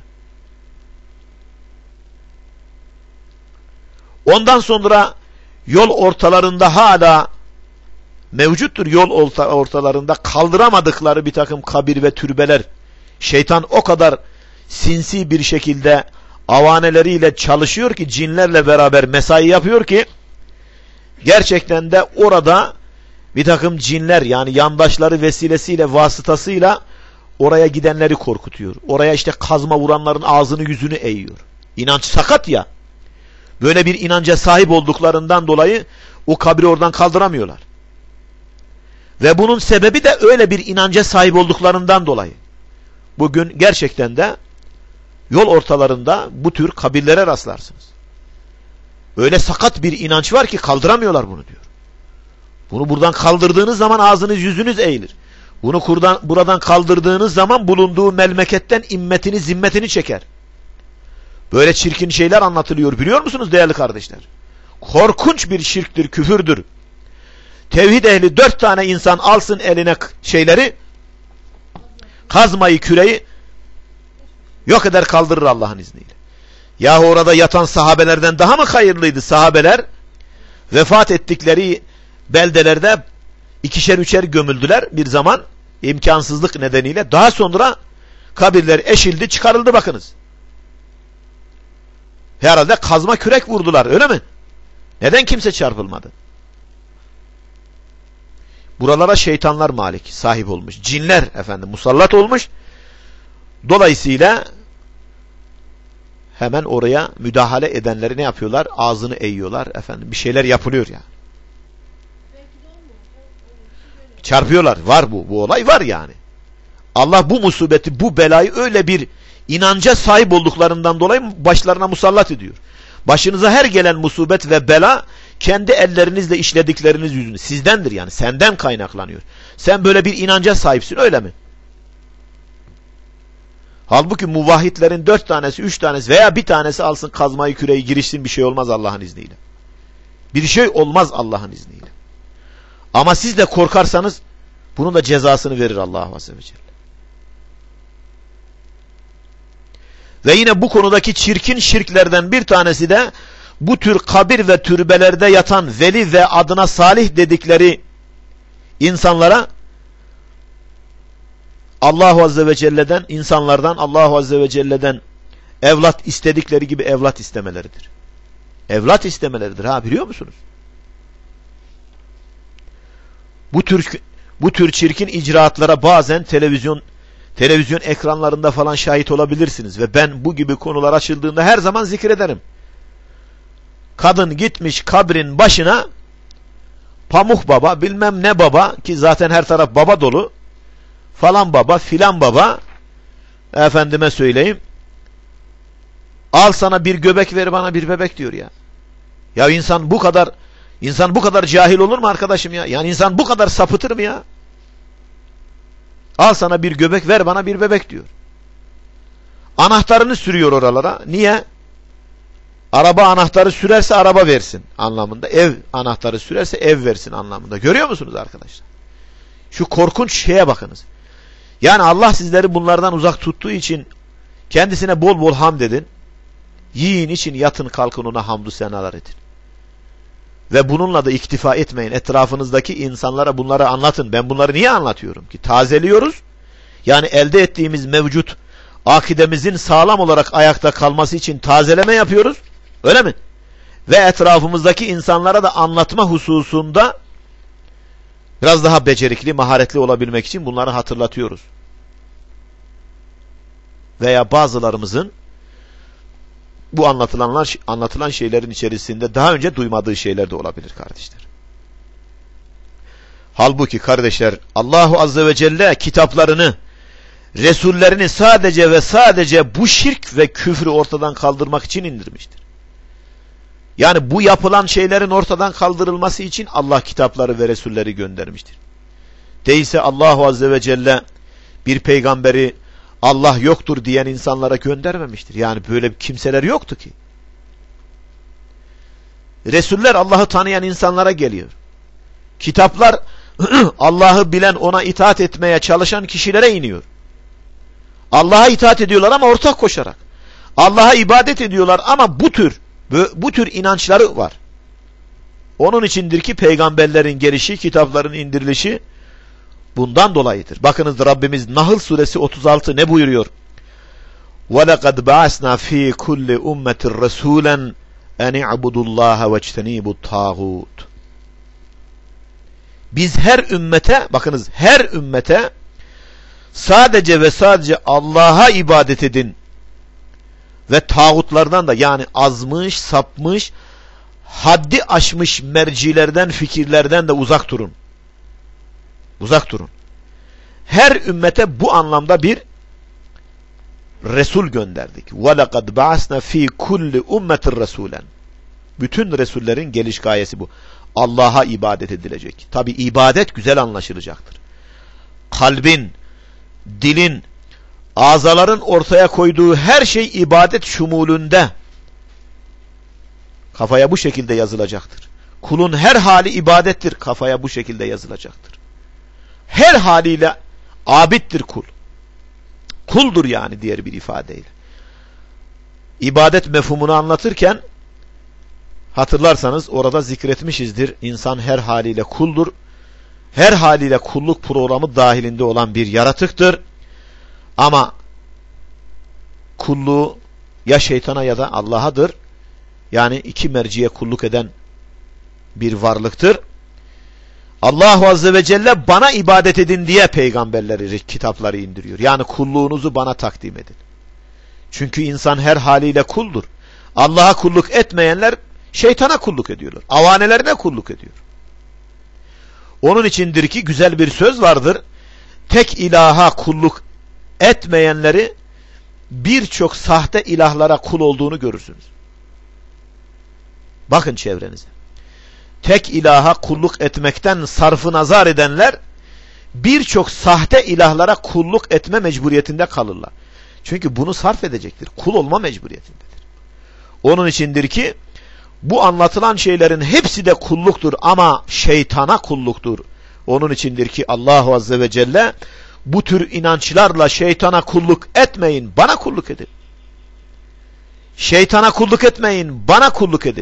Ondan sonra yol ortalarında hala mevcuttur, yol ortalarında kaldıramadıkları bir takım kabir ve türbeler. Şeytan o kadar sinsi bir şekilde avaneleriyle çalışıyor ki, cinlerle beraber mesai yapıyor ki, gerçekten de orada bir takım cinler, yani yandaşları vesilesiyle, vasıtasıyla oraya gidenleri korkutuyor. Oraya işte kazma vuranların ağzını yüzünü eğiyor. İnanç sakat ya. Böyle bir inanca sahip olduklarından dolayı o kabri oradan kaldıramıyorlar. Ve bunun sebebi de öyle bir inanca sahip olduklarından dolayı. Bugün gerçekten de yol ortalarında bu tür kabirlere rastlarsınız. Öyle sakat bir inanç var ki kaldıramıyorlar bunu diyor. Bunu buradan kaldırdığınız zaman ağzınız yüzünüz eğilir. Bunu kurdan, buradan kaldırdığınız zaman bulunduğu memleketten immetini, zimmetini çeker. Böyle çirkin şeyler anlatılıyor, biliyor musunuz değerli kardeşler? Korkunç bir şirktir, küfürdür. Tevhid ehli dört tane insan alsın eline şeyleri, kazmayı, küreği yok eder kaldırır Allah'ın izniyle. Yahu orada yatan sahabelerden daha mı hayırlıydı? Sahabeler vefat ettikleri beldelerde ikişer üçer gömüldüler bir zaman, imkansızlık nedeniyle. Daha sonra kabirler eşildi, çıkarıldı bakınız. Herhalde kazma kürek vurdular, öyle mi? Neden kimse çarpılmadı? Buralara şeytanlar malik, sahip olmuş. Cinler efendim musallat olmuş. Dolayısıyla hemen oraya müdahale edenleri ne yapıyorlar? Ağzını eğiyorlar efendim. Bir şeyler yapılıyor ya. Çarpıyorlar. Var bu. Bu olay var yani. Allah bu musibeti, bu belayı öyle bir inanca sahip olduklarından dolayı başlarına musallat ediyor. Başınıza her gelen musibet ve bela kendi ellerinizle işledikleriniz yüzünden, sizdendir yani, senden kaynaklanıyor. Sen böyle bir inanca sahipsin, öyle mi? Halbuki muvahhidlerin dört tanesi, üç tanesi veya bir tanesi alsın kazmayı, küreği, girişsin, bir şey olmaz Allah'ın izniyle. Bir şey olmaz Allah'ın izniyle. Ama siz de korkarsanız bunun da cezasını verir Allah Azze ve Celle. Ve yine bu konudaki çirkin şirklerden bir tanesi de bu tür kabir ve türbelerde yatan veli ve adına salih dedikleri insanlara Allah Azze ve Celle'den, insanlardan Allah Azze ve Celle'den evlat istedikleri gibi evlat istemeleridir. Evlat istemeleridir ha, biliyor musunuz? Bu tür bu tür çirkin icraatlara bazen televizyon televizyon ekranlarında falan şahit olabilirsiniz ve ben bu gibi konular açıldığında her zaman zikrederim. Kadın gitmiş kabrin başına, Pamuk Baba, bilmem ne baba, ki zaten her taraf baba dolu, falan baba, filan baba, efendime söyleyeyim, al sana bir göbek, ver bana bir bebek diyor ya. Ya insan bu kadar insan bu kadar cahil olur mu arkadaşım ya? Yani insan bu kadar sapıtır mı ya? Al sana bir göbek, ver bana bir bebek diyor. Anahtarını sürüyor oralara. Niye? Araba anahtarı sürerse araba versin anlamında. Ev anahtarı sürerse ev versin anlamında. Görüyor musunuz arkadaşlar? Şu korkunç şeye bakınız. Yani Allah sizleri bunlardan uzak tuttuğu için kendisine bol bol hamd edin. Yiyin, için, yatın, kalkın, ona hamdü senalar edin. Ve bununla da iktifa etmeyin. Etrafınızdaki insanlara bunları anlatın. Ben bunları niye anlatıyorum ki? Tazeliyoruz. Yani elde ettiğimiz mevcut akidemizin sağlam olarak ayakta kalması için tazeleme yapıyoruz. Öyle mi? Ve etrafımızdaki insanlara da anlatma hususunda biraz daha becerikli, maharetli olabilmek için bunları hatırlatıyoruz. Veya bazılarımızın bu anlatılanlar, anlatılan şeylerin içerisinde daha önce duymadığı şeyler de olabilir kardeşler. Halbuki kardeşler, Allahu Azze ve Celle kitaplarını, Resullerini sadece ve sadece bu şirk ve küfrü ortadan kaldırmak için indirmiştir. Yani bu yapılan şeylerin ortadan kaldırılması için Allah kitapları ve Resulleri göndermiştir. Değilse Allahu Azze ve Celle bir peygamberi Allah yoktur diyen insanlara göndermemiştir. Yani böyle kimseler yoktu ki. Resuller Allah'ı tanıyan insanlara geliyor. Kitaplar Allah'ı bilen, ona itaat etmeye çalışan kişilere iniyor. Allah'a itaat ediyorlar ama ortak koşarak. Allah'a ibadet ediyorlar ama bu tür bu tür inançları var. Onun içindir ki peygamberlerin gelişi, kitapların indirilişi bundan dolayıdır. Bakınız Rabbimiz Nahl suresi otuz altı ne buyuruyor? وَلَقَدْ بَعَثْنَا ف۪ي كُلِّ اُمَّةٍ رَسُولًا اَنِ اِعْبُدُوا اللّٰهَ وَاجْتَنِيبُوا الطَّاغُوتِ. Biz her ümmete, bakınız her ümmete sadece ve sadece Allah'a ibadet edin ve tağutlardan da, yani azmış, sapmış, haddi aşmış mercilerden, fikirlerden de uzak durun. Uzak durun. Her ümmete bu anlamda bir Resul gönderdik. وَلَقَدْ بَعَثْنَا ف۪ي كُلِّ اُمَّةٍ رَسُولًا. Bütün Resullerin geliş gayesi bu. Allah'a ibadet edilecek. Tabi ibadet güzel anlaşılacaktır. Kalbin, dilin, azaların ortaya koyduğu her şey ibadet şumulünde. Kafaya bu şekilde yazılacaktır. Kulun her hali ibadettir. Kafaya bu şekilde yazılacaktır. Her haliyle abittir kul. Kuldur yani, diğer bir ifadeyle. İbadet mefhumunu anlatırken hatırlarsanız orada zikretmişizdir. İnsan her haliyle kuldur. Her haliyle kulluk programı dahilinde olan bir yaratıktır. Ama kulluğu ya şeytana ya da Allah'adır. Yani iki merciye kulluk eden bir varlıktır. Allahu Azze ve Celle bana ibadet edin diye peygamberleri, kitapları indiriyor. Yani kulluğunuzu bana takdim edin. Çünkü insan her haliyle kuldur. Allah'a kulluk etmeyenler şeytana kulluk ediyorlar. Avanelerine kulluk ediyor. Onun içindir ki güzel bir söz vardır. Tek ilaha kulluk etmeyenleri birçok sahte ilahlara kul olduğunu görürsünüz. Bakın çevrenize. Tek ilaha kulluk etmekten sarfı nazar edenler birçok sahte ilahlara kulluk etme mecburiyetinde kalırlar. Çünkü bunu sarf edecektir. Kul olma mecburiyetindedir. Onun içindir ki bu anlatılan şeylerin hepsi de kulluktur ama şeytana kulluktur. Onun içindir ki Allahu Azze ve Celle bu tür inançlarla şeytana kulluk etmeyin, bana kulluk edin. Şeytana kulluk etmeyin, bana kulluk edin.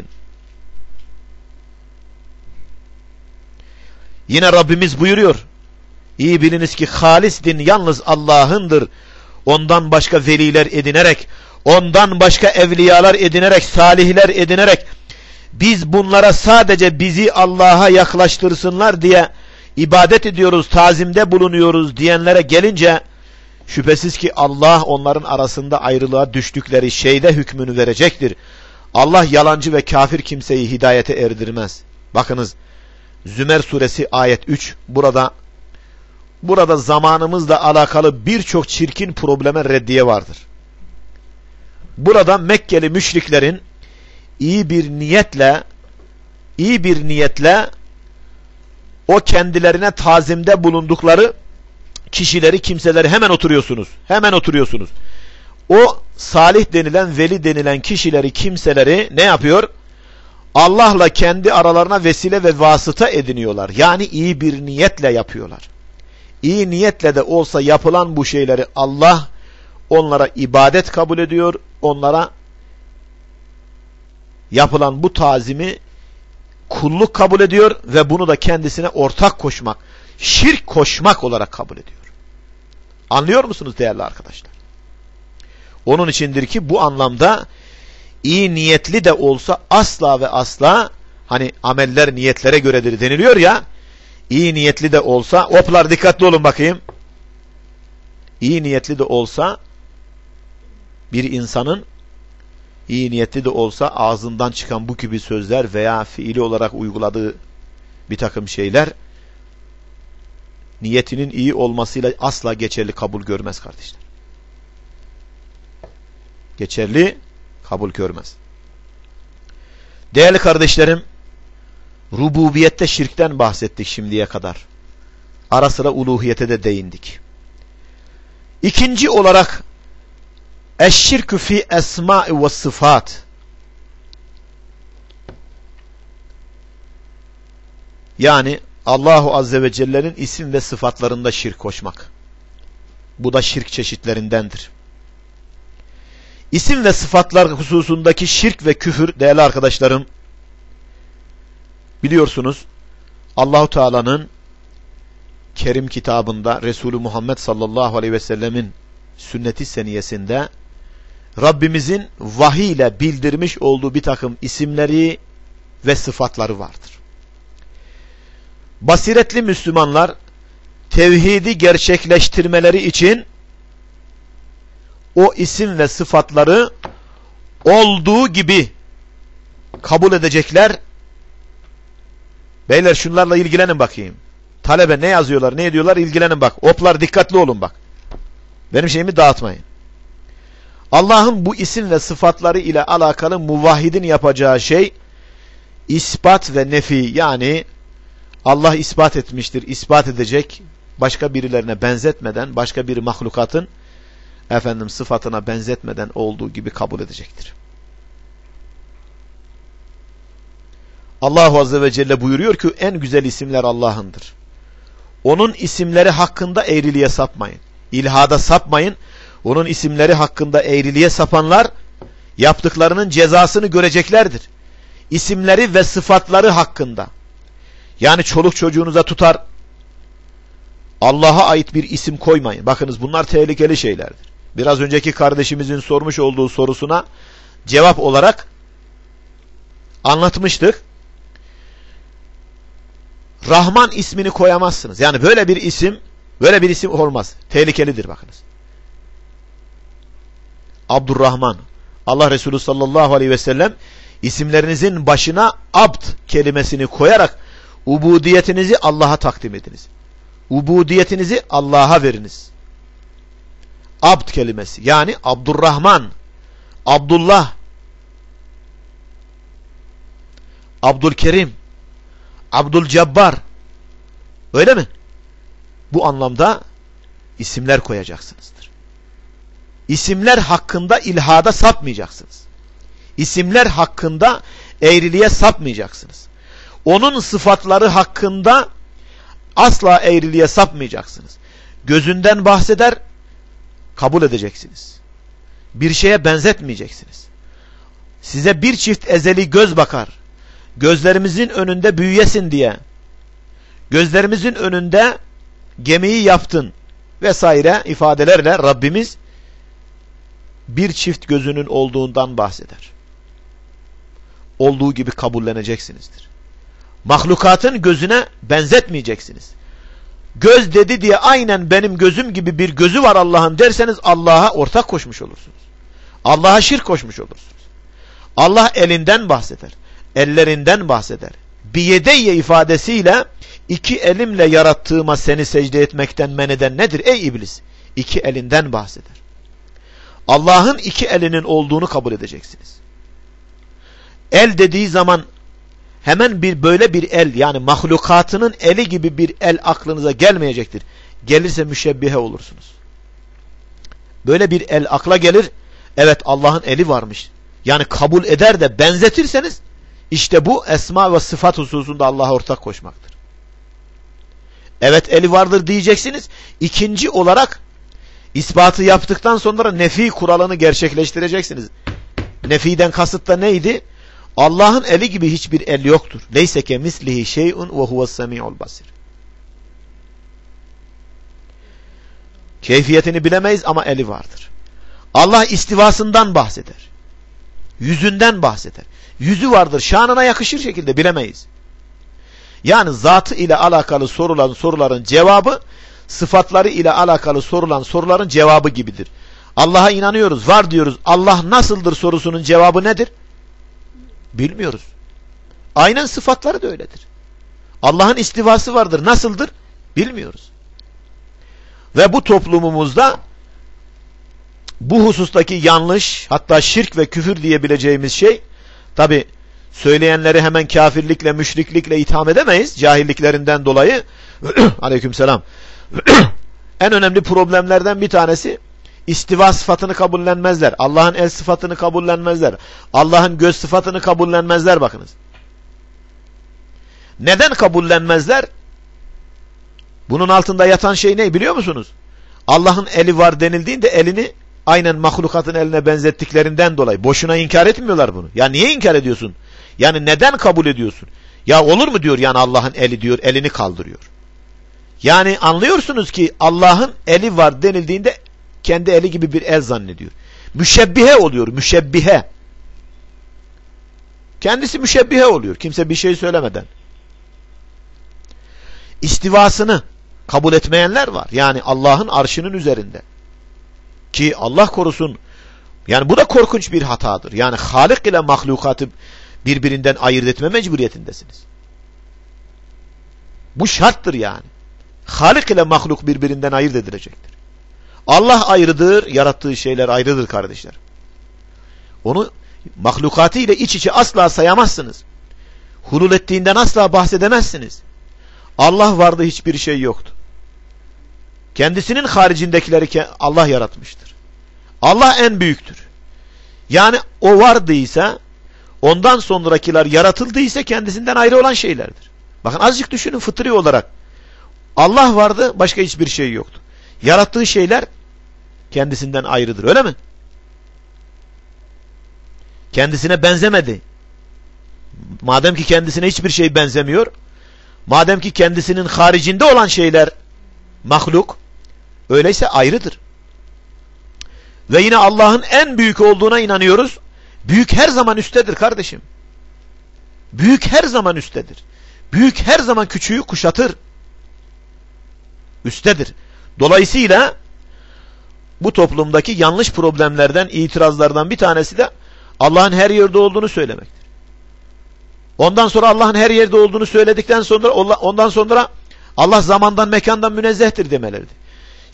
Yine Rabbimiz buyuruyor. İyi biliniz ki halis din yalnız Allah'ındır. Ondan başka veliler edinerek, ondan başka evliyalar edinerek, salihler edinerek, biz bunlara sadece bizi Allah'a yaklaştırsınlar diye ibadet ediyoruz, tazimde bulunuyoruz diyenlere gelince, şüphesiz ki Allah onların arasında ayrılığa düştükleri şeyde hükmünü verecektir. Allah yalancı ve kafir kimseyi hidayete erdirmez. Bakınız, Zümer suresi ayet üç, burada burada zamanımızla alakalı birçok çirkin probleme reddiye vardır. Burada Mekkeli müşriklerin iyi bir niyetle iyi bir niyetle o kendilerine tazimde bulundukları kişileri, kimseleri hemen oturuyorsunuz. Hemen oturuyorsunuz. O salih denilen, veli denilen kişileri, kimseleri ne yapıyor? Allah'la kendi aralarına vesile ve vasıta ediniyorlar. Yani iyi bir niyetle yapıyorlar. İyi niyetle de olsa yapılan bu şeyleri Allah onlara ibadet kabul ediyor. Onlara yapılan bu tazimi kulluk kabul ediyor ve bunu da kendisine ortak koşmak, şirk koşmak olarak kabul ediyor. Anlıyor musunuz değerli arkadaşlar? Onun içindir ki bu anlamda iyi niyetli de olsa asla ve asla, hani ameller niyetlere göredir deniliyor ya, iyi niyetli de olsa, hoplar dikkatli olun bakayım, iyi niyetli de olsa bir insanın, iyi niyetli de olsa ağzından çıkan bu gibi sözler veya fiili olarak uyguladığı bir takım şeyler niyetinin iyi olmasıyla asla geçerli kabul görmez kardeşler. Geçerli kabul görmez. Değerli kardeşlerim, rububiyette şirkten bahsettik şimdiye kadar. Ara sıra uluhiyete de değindik. İkinci olarak eşşirkü fi esma'i ve sıfat. Yani Allahu Azze ve Celle'nin isim ve sıfatlarında şirk koşmak. Bu da şirk çeşitlerindendir. İsim ve sıfatlar hususundaki şirk ve küfür değerli arkadaşlarım, biliyorsunuz Allahu Teala'nın Kerim kitabında, Resulü Muhammed sallallahu aleyhi ve sellemin sünnet-i seniyesinde Rabbimizin vahiy ile bildirmiş olduğu bir takım isimleri ve sıfatları vardır. Basiretli Müslümanlar tevhidi gerçekleştirmeleri için o isim ve sıfatları olduğu gibi kabul edecekler. Beyler şunlarla ilgilenin bakayım. Talebe ne yazıyorlar, ne ediyorlar, ilgilenin bak. Hoplar dikkatli olun bak. Benim şeyimi dağıtmayın. Allah'ın bu isim ve sıfatları ile alakalı muvahhidin yapacağı şey ispat ve nefi, yani Allah ispat etmiştir, ispat edecek, başka birilerine benzetmeden, başka bir mahlukatın efendim sıfatına benzetmeden olduğu gibi kabul edecektir. Allahu Azze ve Celle buyuruyor ki en güzel isimler Allah'ındır. Onun isimleri hakkında eğriliğe sapmayın. İlhada sapmayın. Onun isimleri hakkında eğriliğe sapanlar yaptıklarının cezasını göreceklerdir. İsimleri ve sıfatları hakkında. Yani çoluk çocuğunuza tutar Allah'a ait bir isim koymayın. Bakınız bunlar tehlikeli şeylerdir. Biraz önceki kardeşimizin sormuş olduğu sorusuna cevap olarak anlatmıştık. Rahman ismini koyamazsınız. Yani böyle bir isim, böyle bir isim olmaz. Tehlikelidir bakınız. Abdurrahman. Allah Resulü sallallahu aleyhi ve sellem isimlerinizin başına abd kelimesini koyarak ubudiyetinizi Allah'a takdim ediniz. Ubudiyetinizi Allah'a veriniz. Abd kelimesi. Yani Abdurrahman, Abdullah, Abdülkerim, Abdülcebbar. Öyle mi? Bu anlamda isimler koyacaksınızdır. İsimler hakkında ilhada sapmayacaksınız. İsimler hakkında eğriliğe sapmayacaksınız. Onun sıfatları hakkında asla eğriliğe sapmayacaksınız. Gözünden bahseder, kabul edeceksiniz. Bir şeye benzetmeyeceksiniz. Size bir çift ezeli göz bakar. Gözlerimizin önünde büyüyesin diye. Gözlerimizin önünde gemiyi yaptın vesaire ifadelerle Rabbimiz bir çift gözünün olduğundan bahseder. Olduğu gibi kabulleneceksinizdir. Mahlukatın gözüne benzetmeyeceksiniz. Göz dedi diye aynen benim gözüm gibi bir gözü var Allah'ın derseniz Allah'a ortak koşmuş olursunuz. Allah'a şirk koşmuş olursunuz. Allah elinden bahseder. Ellerinden bahseder. Biyedeyye ifadesiyle iki elimle yarattığıma seni secde etmekten men eden nedir ey iblis? İki elinden bahseder. Allah'ın iki elinin olduğunu kabul edeceksiniz. El dediği zaman hemen bir böyle bir el, yani mahlukatının eli gibi bir el aklınıza gelmeyecektir. Gelirse müşebbihe olursunuz. Böyle bir el akla gelir, evet Allah'ın eli varmış. Yani kabul eder de benzetirseniz işte bu esma ve sıfat hususunda Allah'a ortak koşmaktır. Evet eli vardır diyeceksiniz. İkinci olarak ispatı yaptıktan sonra nefi kuralını gerçekleştireceksiniz. Nefiden kasıt da neydi? Allah'ın eli gibi hiçbir el yoktur. Leyse ke mislihi şey'un ve huves semi'ul basir. Keyfiyetini bilemeyiz ama eli vardır. Allah istivasından bahseder. Yüzünden bahseder. Yüzü vardır. Şanına yakışır şekilde bilemeyiz. Yani zatı ile alakalı sorulan soruların cevabı sıfatları ile alakalı sorulan soruların cevabı gibidir. Allah'a inanıyoruz, var diyoruz. Allah nasıldır sorusunun cevabı nedir? Bilmiyoruz. Aynen sıfatları da öyledir. Allah'ın istivası vardır. Nasıldır? Bilmiyoruz. Ve bu toplumumuzda bu husustaki yanlış, hatta şirk ve küfür diyebileceğimiz şey, tabi söyleyenleri hemen kafirlikle, müşriklikle itham edemeyiz cahilliklerinden dolayı. Aleykümselam. En önemli problemlerden bir tanesi istiva sıfatını kabullenmezler. Allah'ın el sıfatını kabullenmezler. Allah'ın göz sıfatını kabullenmezler bakınız. Neden kabullenmezler? Bunun altında yatan şey ne biliyor musunuz? Allah'ın eli var denildiğinde elini aynen mahlukatın eline benzettiklerinden dolayı. Boşuna inkar etmiyorlar bunu. Ya niye inkar ediyorsun? Yani neden kabul ediyorsun? Ya olur mu diyor yani Allah'ın eli diyor, elini kaldırıyor. Yani anlıyorsunuz ki Allah'ın eli var denildiğinde kendi eli gibi bir el zannediyor. Müşebbihe oluyor, müşebbihe. Kendisi müşebbihe oluyor. Kimse bir şey söylemeden. İstivasını kabul etmeyenler var. Yani Allah'ın arşının üzerinde. Ki Allah korusun, yani bu da korkunç bir hatadır. Yani Halik ile mahlukatı birbirinden ayırt etme mecburiyetindesiniz. Bu şarttır yani. Halik ile mahluk birbirinden ayırt edilecektir. Allah ayrıdır, yarattığı şeyler ayrıdır kardeşler. Onu mahlukatı ile iç içe asla sayamazsınız. Hulul ettiğinden asla bahsedemezsiniz. Allah vardı, hiçbir şey yoktu. Kendisinin haricindekileri Allah yaratmıştır. Allah en büyüktür. Yani o vardıysa, ondan sonrakiler yaratıldıysa kendisinden ayrı olan şeylerdir. Bakın azıcık düşünün fıtri olarak. Allah vardı, başka hiçbir şey yoktu. Yarattığı şeyler kendisinden ayrıdır, öyle mi? Kendisine benzemedi. Madem ki kendisine hiçbir şey benzemiyor, madem ki kendisinin haricinde olan şeyler mahluk, öyleyse ayrıdır. Ve yine Allah'ın en büyük olduğuna inanıyoruz. Büyük her zaman üsttedir kardeşim. Büyük her zaman üsttedir. Büyük her zaman küçüğü kuşatır. Üsttedir. Dolayısıyla bu toplumdaki yanlış problemlerden, itirazlardan bir tanesi de Allah'ın her yerde olduğunu söylemektir. Ondan sonra Allah'ın her yerde olduğunu söyledikten sonra ondan sonra Allah zamandan, mekandan münezzehtir demeleridir.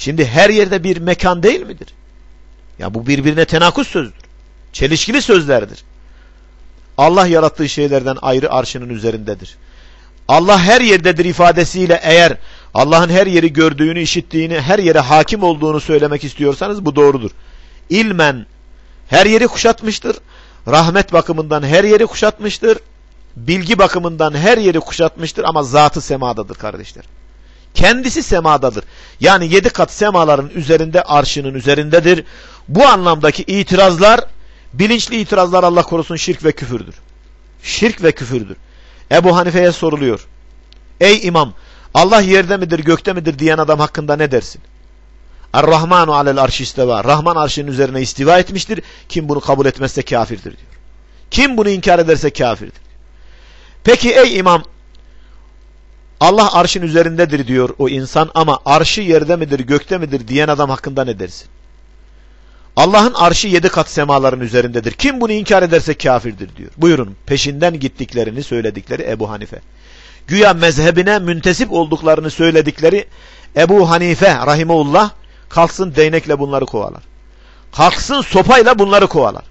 Şimdi her yerde bir mekan değil midir? Ya bu birbirine tenakuz sözdür. Çelişkili sözlerdir. Allah yarattığı şeylerden ayrı arşının üzerindedir. Allah her yerdedir ifadesiyle eğer Allah'ın her yeri gördüğünü, işittiğini, her yere hakim olduğunu söylemek istiyorsanız bu doğrudur. İlmen her yeri kuşatmıştır. Rahmet bakımından her yeri kuşatmıştır. Bilgi bakımından her yeri kuşatmıştır ama zatı semadadır kardeşler. Kendisi semadadır. Yani yedi kat semaların üzerinde, arşının üzerindedir. Bu anlamdaki itirazlar, bilinçli itirazlar Allah korusun şirk ve küfürdür. Şirk ve küfürdür. Ebu Hanife'ye soruluyor. Ey imam, Allah yerde midir, gökte midir diyen adam hakkında ne dersin? Er-Rahmanu alel arşi isteva. Rahman arşının üzerine istiva etmiştir. Kim bunu kabul etmezse kafirdir diyor. Kim bunu inkar ederse kafirdir. Peki ey imam, Allah arşın üzerindedir diyor o insan ama arşı yerde midir, gökte midir diyen adam hakkında ne dersin? Allah'ın arşı yedi kat semaların üzerindedir. Kim bunu inkar ederse kafirdir diyor. Buyurun, peşinden gittiklerini söyledikleri Ebu Hanife. Güya mezhebine müntesip olduklarını söyledikleri Ebu Hanife rahimeullah kalksın değnekle bunları kovalar. Kalksın sopayla bunları kovalar.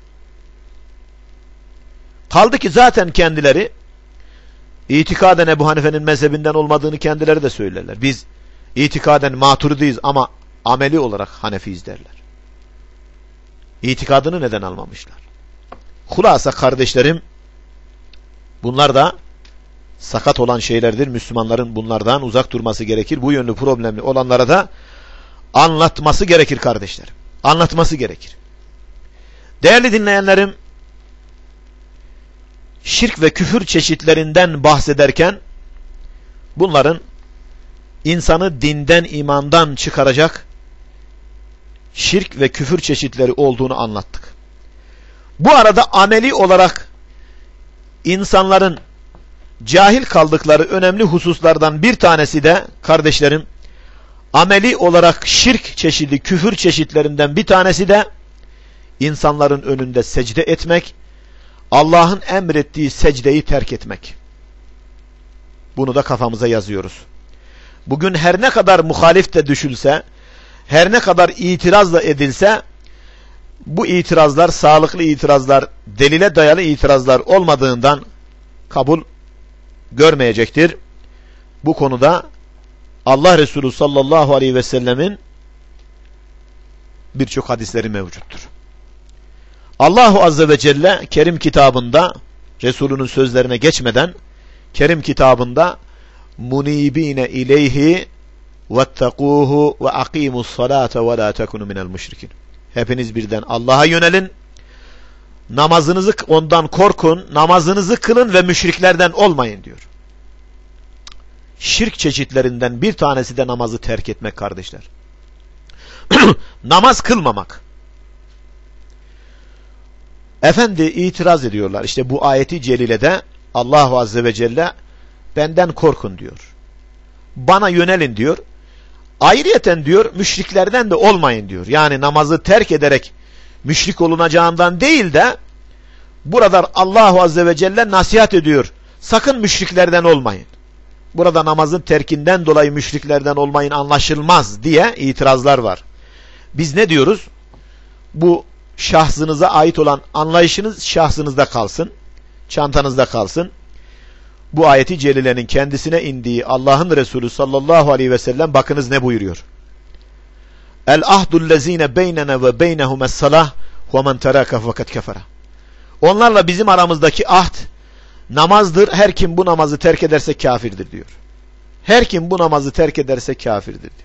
Kaldı ki zaten kendileri itikaden Ebu Hanife'nin mezhebinden olmadığını kendileri de söylerler. Biz itikaden Maturidiyiz ama ameli olarak Hanefiyiz derler. İtikadını neden almamışlar? Hulasa kardeşlerim, bunlar da sakat olan şeylerdir. Müslümanların bunlardan uzak durması gerekir. Bu yönlü problemli olanlara da anlatması gerekir kardeşlerim. Anlatması gerekir. Değerli dinleyenlerim, şirk ve küfür çeşitlerinden bahsederken bunların insanı dinden, imandan çıkaracak şirk ve küfür çeşitleri olduğunu anlattık. Bu arada ameli olarak insanların cahil kaldıkları önemli hususlardan bir tanesi de kardeşlerim, ameli olarak şirk çeşidi, küfür çeşitlerinden bir tanesi de insanların önünde secde etmek, Allah'ın emrettiği secdeyi terk etmek. Bunu da kafamıza yazıyoruz. Bugün her ne kadar muhalif de düşülse, her ne kadar itiraz da edilse, bu itirazlar sağlıklı itirazlar, delile dayalı itirazlar olmadığından kabul görmeyecektir. Bu konuda Allah Resulü sallallahu aleyhi ve sellemin birçok hadisleri mevcuttur. Allahu Azze ve Celle Kerim kitabında, Resulünün sözlerine geçmeden, Kerim kitabında munibine ileyhi vettekuhu ve akimus salate ve la tekunu minel müşrikin. Hepiniz birden Allah'a yönelin, namazınızı ondan korkun, namazınızı kılın ve müşriklerden olmayın diyor. Şirk çeşitlerinden bir tanesi de namazı terk etmek kardeşler. Namaz kılmamak. Efendi itiraz ediyorlar. İşte bu ayeti celilede Allahu Azze ve Celle benden korkun diyor. Bana yönelin diyor. Ayrıyeten diyor müşriklerden de olmayın diyor. Yani namazı terk ederek müşrik olunacağından değil de burada Allahu Azze ve Celle nasihat ediyor. Sakın müşriklerden olmayın. Burada namazın terkinden dolayı müşriklerden olmayın anlaşılmaz diye itirazlar var. Biz ne diyoruz? Bu şahsınıza ait olan anlayışınız şahsınızda kalsın. Çantanızda kalsın. Bu ayeti celilenin kendisine indiği Allah'ın Resulü sallallahu aleyhi ve sellem bakınız ne buyuruyor? El ahdullezine beynene ve beynehumes salah ve men teraka fakat kefara. Onlarla bizim aramızdaki ahd namazdır. Her kim bu namazı terk ederse kafirdir diyor. Her kim bu namazı terk ederse kafirdir diyor.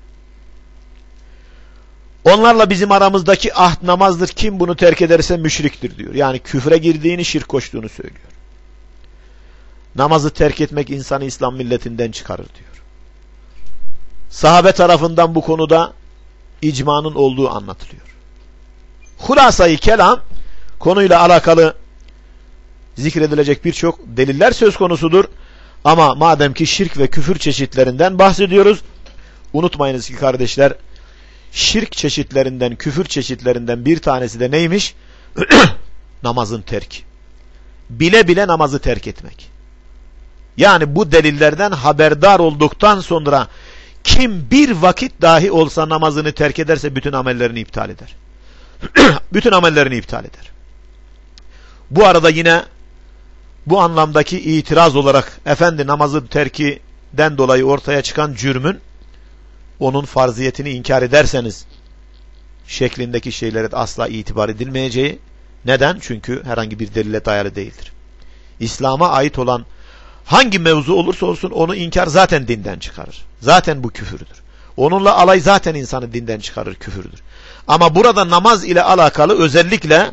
Onlarla bizim aramızdaki ahd namazdır. Kim bunu terk ederse müşriktir diyor. Yani küfre girdiğini, şirk koştuğunu söylüyor. Namazı terk etmek insanı İslam milletinden çıkarır diyor. Sahabe tarafından bu konuda icmanın olduğu anlatılıyor. Hulasayı kelam konuyla alakalı zikredilecek birçok deliller söz konusudur. Ama madem ki şirk ve küfür çeşitlerinden bahsediyoruz, unutmayınız ki kardeşler, şirk çeşitlerinden, küfür çeşitlerinden bir tanesi de neymiş? Namazın terki. Bile bile namazı terk etmek. Yani bu delillerden haberdar olduktan sonra Kim bir vakit dahi olsa namazını terk ederse bütün amellerini iptal eder. Bütün amellerini iptal eder. Bu arada yine bu anlamdaki itiraz olarak efendi namazın terkiden dolayı ortaya çıkan cürmün onun farziyetini inkar ederseniz şeklindeki şeylere de asla itibar edilmeyeceği. Neden? Çünkü herhangi bir delile dayalı değildir. İslam'a ait olan hangi mevzu olursa olsun onu inkar zaten dinden çıkarır. Zaten bu küfürdür. Onunla alay zaten insanı dinden çıkarır, küfürdür. Ama burada namaz ile alakalı özellikle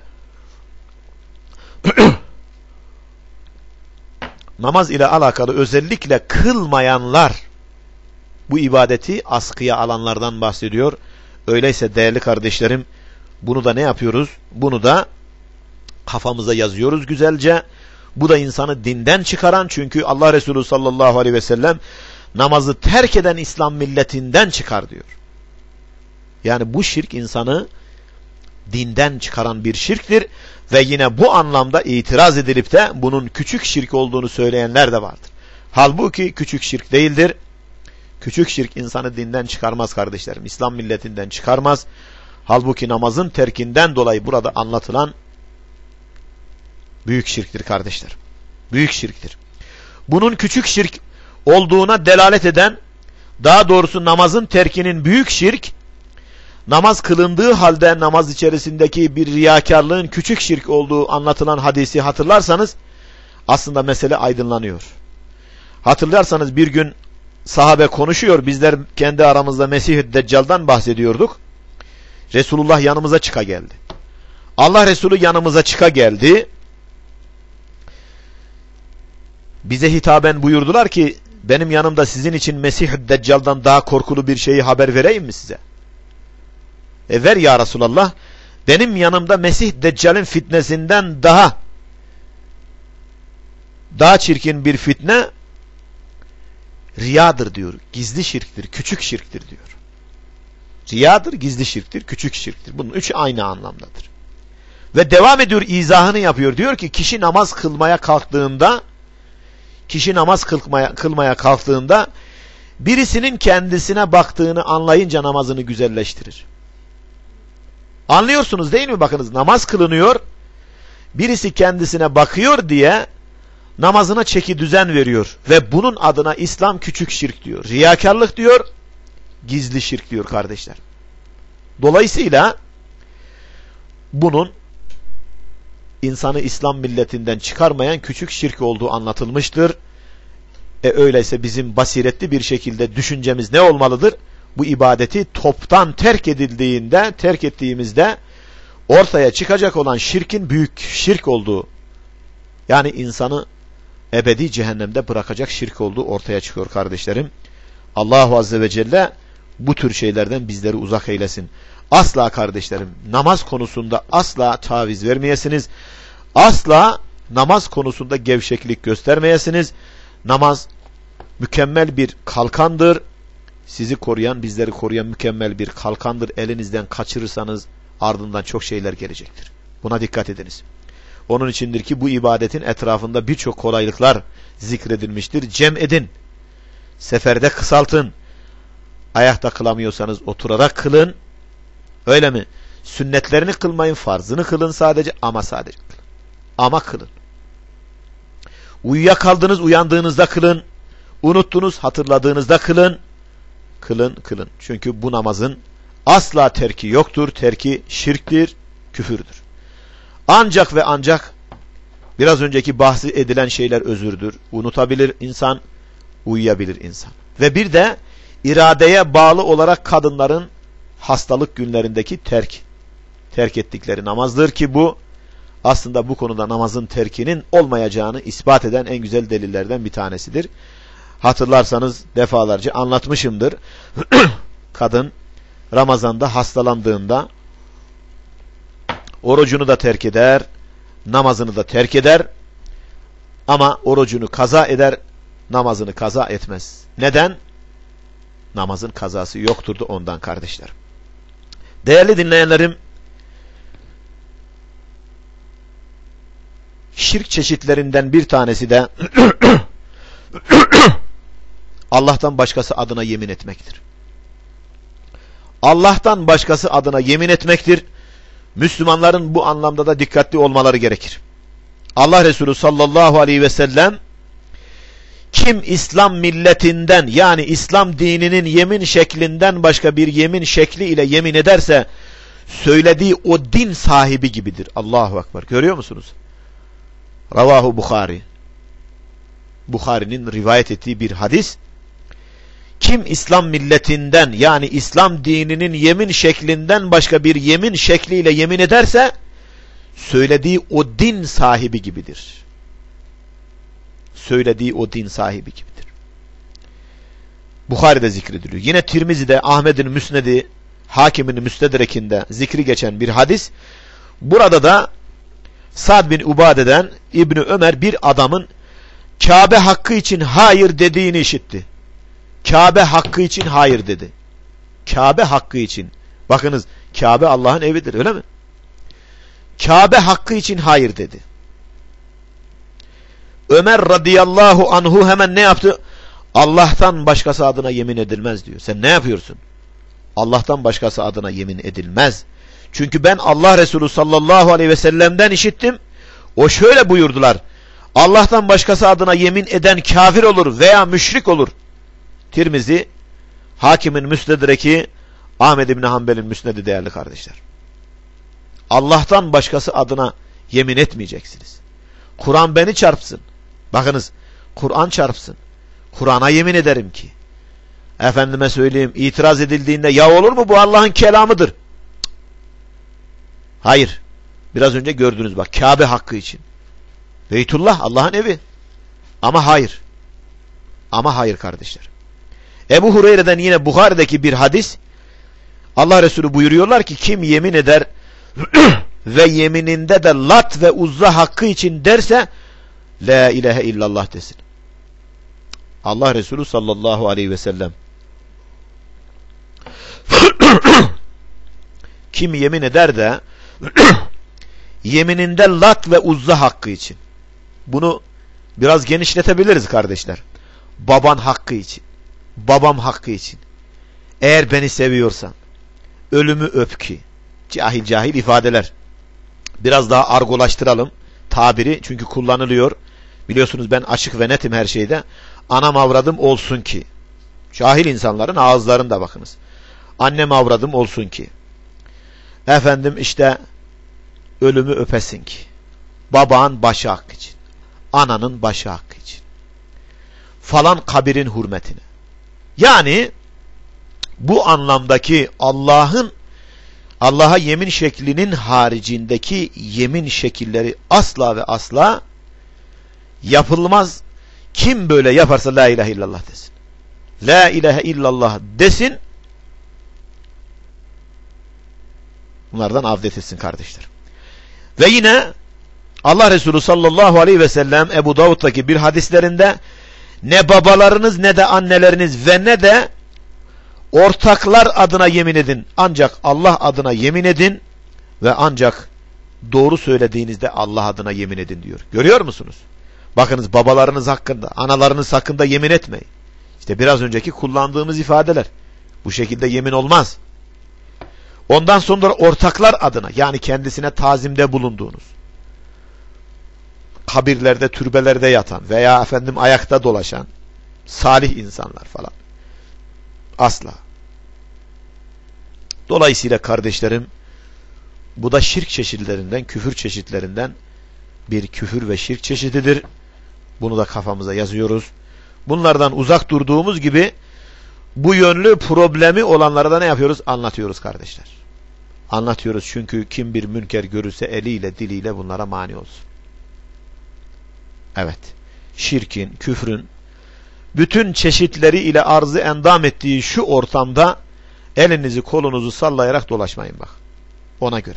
namaz ile alakalı özellikle kılmayanlar bu ibadeti askıya alanlardan bahsediyor. Öyleyse değerli kardeşlerim, bunu da ne yapıyoruz? Bunu da kafamıza yazıyoruz güzelce. Bu da insanı dinden çıkaran, çünkü Allah Resulü sallallahu aleyhi ve sellem namazı terk eden İslam milletinden çıkar diyor. Yani bu şirk insanı dinden çıkaran bir şirktir ve yine bu anlamda itiraz edilip de bunun küçük şirk olduğunu söyleyenler de vardır. Halbuki küçük şirk değildir. Küçük şirk insanı dinden çıkarmaz kardeşlerim. İslam milletinden çıkarmaz. Halbuki namazın terkinden dolayı burada anlatılan büyük şirktir kardeşler. Büyük şirktir. Bunun küçük şirk olduğuna delalet eden, daha doğrusu namazın terkinin büyük şirk, namaz kılındığı halde namaz içerisindeki bir riyakarlığın küçük şirk olduğu anlatılan hadisi hatırlarsanız aslında mesele aydınlanıyor. Hatırlarsanız bir gün sahabe konuşuyor, bizler kendi aramızda Mesih-i Deccal'dan bahsediyorduk. Resulullah yanımıza çıka geldi. Allah Resulü yanımıza çıka geldi. Bize hitaben buyurdular ki, benim yanımda sizin için Mesih-i Deccal'dan daha korkulu bir şeyi haber vereyim mi size? E ver ya Resulallah. Benim yanımda Mesih Deccal'in fitnesinden daha daha çirkin bir fitne riyadır diyor. Gizli şirktir, küçük şirktir diyor. Riyadır, gizli şirktir, küçük şirktir. Bunun üçü aynı anlamdadır. Ve devam ediyor, izahını yapıyor. Diyor ki kişi namaz kılmaya kalktığında kişi namaz kılmaya, kılmaya kalktığında birisinin kendisine baktığını anlayınca namazını güzelleştirir. Anlıyorsunuz değil mi? Bakınız, namaz kılınıyor. Birisi kendisine bakıyor diye namazına çeki düzen veriyor. Ve bunun adına İslam küçük şirk diyor. Riyakarlık diyor. Gizli şirk diyor kardeşler. Dolayısıyla bunun insanı İslam milletinden çıkarmayan küçük şirk olduğu anlatılmıştır. E öyleyse bizim basiretli bir şekilde düşüncemiz ne olmalıdır? Bu ibadeti toptan terk edildiğinde, terk ettiğimizde ortaya çıkacak olan şirkin büyük şirk olduğu, yani insanı ebedi cehennemde bırakacak şirk olduğu ortaya çıkıyor kardeşlerim. Allahu Azze ve Celle bu tür şeylerden bizleri uzak eylesin. Asla kardeşlerim, namaz konusunda asla taviz vermeyesiniz. Asla namaz konusunda gevşeklik göstermeyesiniz. Namaz mükemmel bir kalkandır. Sizi koruyan, bizleri koruyan mükemmel bir kalkandır. Elinizden kaçırırsanız ardından çok şeyler gelecektir. Buna dikkat ediniz. Onun içindir ki bu ibadetin etrafında birçok kolaylıklar zikredilmiştir. Cem edin. Seferde kısaltın. Ayakta kılamıyorsanız oturarak kılın. Öyle mi? Sünnetlerini kılmayın, farzını kılın sadece, ama sadece kılın. Ama kılın. Uyuyakaldınız, uyandığınızda kılın. Unuttunuz, hatırladığınızda kılın. Kılın, kılın. Çünkü bu namazın asla terki yoktur. Terki şirktir, küfürdür. Ancak ve ancak biraz önceki bahsi edilen şeyler özürdür. Unutabilir insan, uyuyabilir insan. Ve bir de iradeye bağlı olarak kadınların hastalık günlerindeki terk, terk ettikleri namazdır ki bu aslında bu konuda namazın terkinin olmayacağını ispat eden en güzel delillerden bir tanesidir. Hatırlarsanız defalarca anlatmışımdır. Kadın Ramazan'da hastalandığında orucunu da terk eder, namazını da terk eder, ama orucunu kaza eder, namazını kaza etmez. Neden? Namazın kazası yoktur da ondan kardeşler. Değerli dinleyenlerim, şirk çeşitlerinden bir tanesi de Allah'tan başkası adına yemin etmektir. Allah'tan başkası adına yemin etmektir. Müslümanların bu anlamda da dikkatli olmaları gerekir. Allah Resulü sallallahu aleyhi ve sellem kim İslam milletinden yani İslam dininin yemin şeklinden başka bir yemin şekli ile yemin ederse söylediği o din sahibi gibidir. Allahu Ekber. Görüyor musunuz? Ravahu Bukhari. Bukhari'nin rivayet ettiği bir hadis. Kim İslam milletinden yani İslam dininin yemin şeklinden başka bir yemin şekliyle yemin ederse söylediği o din sahibi gibidir. Söylediği o din sahibi gibidir. Bukhari'de zikrediliyor. Yine Tirmizi'de, Ahmet'in Müsned'i, Hakim'in Müstedrek'inde zikri geçen bir hadis. Burada da Sa'd bin Ubade'den İbni Ömer bir adamın Kabe hakkı için hayır dediğini işitti. Kabe hakkı için hayır dedi. Kabe hakkı için. Bakınız, Kabe Allah'ın evidir, öyle mi? Kabe hakkı için hayır dedi. Ömer radıyallahu anhu hemen ne yaptı? Allah'tan başkası adına yemin edilmez diyor. Sen ne yapıyorsun? Allah'tan başkası adına yemin edilmez. Çünkü ben Allah Resulü sallallahu aleyhi ve sellem'den işittim. O şöyle buyurdular. Allah'tan başkası adına yemin eden kafir olur veya müşrik olur. Tirmizi, Hakim'in Müstedrek'i, Ahmed İbni Hanbel'in Müsned'i değerli kardeşler. Allah'tan başkası adına yemin etmeyeceksiniz. Kur'an beni çarpsın. Bakınız, Kur'an çarpsın. Kur'an'a yemin ederim ki. Efendime söyleyeyim, itiraz edildiğinde ya olur mu bu Allah'ın kelamıdır. Cık. Hayır. Biraz önce gördünüz bak, Kabe hakkı için. Beytullah Allah'ın evi. Ama hayır. Ama hayır kardeşler. Ebu Hureyre'den yine Bukhari'deki bir hadis. Allah Resulü buyuruyorlar ki kim yemin eder ve yemininde de Lat ve Uzza hakkı için derse La ilahe illallah desin. Allah Resulü sallallahu aleyhi ve sellem kim yemin eder de yemininde Lat ve Uzza hakkı için. Bunu biraz genişletebiliriz kardeşler. Baban hakkı için. Babam hakkı için. Eğer beni seviyorsan ölümü öp ki. Cahil cahil ifadeler. Biraz daha argolaştıralım tabiri, çünkü kullanılıyor. Biliyorsunuz ben açık ve netim her şeyde. Anam avradım olsun ki. Cahil insanların ağızlarında bakınız. Annem avradım olsun ki. Efendim işte ölümü öpesin ki. Babanın başı hakkı için. Ananın başı hakkı için. Falan kabirin hürmetine. Yani bu anlamdaki Allah'ın Allah'a yemin şeklinin haricindeki yemin şekilleri asla ve asla yapılmaz. Kim böyle yaparsa la ilahe illallah desin. La ilahe illallah desin. Bunlardan afdet etsin kardeşler. Ve yine Allah Resulü sallallahu aleyhi ve sellem Ebu Davud'daki bir hadislerinde ne babalarınız ne de anneleriniz ve ne de ortaklar adına yemin edin. Ancak Allah adına yemin edin ve ancak doğru söylediğinizde Allah adına yemin edin diyor. Görüyor musunuz? Bakınız, babalarınız hakkında, analarınız hakkında yemin etmeyin. İşte biraz önceki kullandığımız ifadeler. Bu şekilde yemin olmaz. Ondan sonra ortaklar adına, yani kendisine tazimde bulunduğunuz, kabirlerde, türbelerde yatan veya efendim ayakta dolaşan salih insanlar falan. Asla. Dolayısıyla kardeşlerim, bu da şirk çeşitlerinden, küfür çeşitlerinden bir küfür ve şirk çeşididir. Bunu da kafamıza yazıyoruz. Bunlardan uzak durduğumuz gibi bu yönlü problemi olanlara da ne yapıyoruz? Anlatıyoruz kardeşler. Anlatıyoruz çünkü kim bir münker görürse eliyle diliyle bunlara mani olsun. Evet. Şirkin, küfrün bütün çeşitleri ile arzı endam ettiği şu ortamda elinizi kolunuzu sallayarak dolaşmayın bak. Ona göre.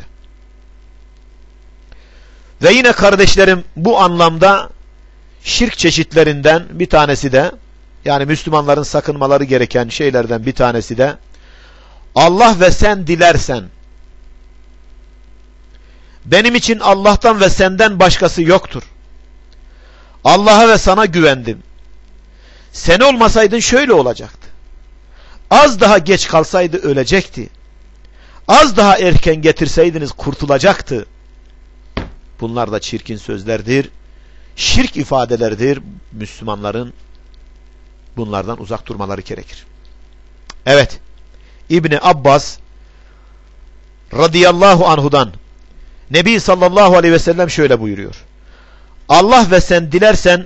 Ve yine kardeşlerim, bu anlamda şirk çeşitlerinden bir tanesi de, yani Müslümanların sakınmaları gereken şeylerden bir tanesi de Allah ve sen dilersen, benim için Allah'tan ve senden başkası yoktur. Allah'a ve sana güvendim. Sen olmasaydın şöyle olacaktı. Az daha geç kalsaydı ölecekti. Az daha erken getirseydiniz kurtulacaktı. Bunlar da çirkin sözlerdir. Şirk ifadelerdir. Müslümanların bunlardan uzak durmaları gerekir. Evet. İbni Abbas radıyallahu anhudan Nebi sallallahu aleyhi ve sellem şöyle buyuruyor. Allah ve sen dilersen,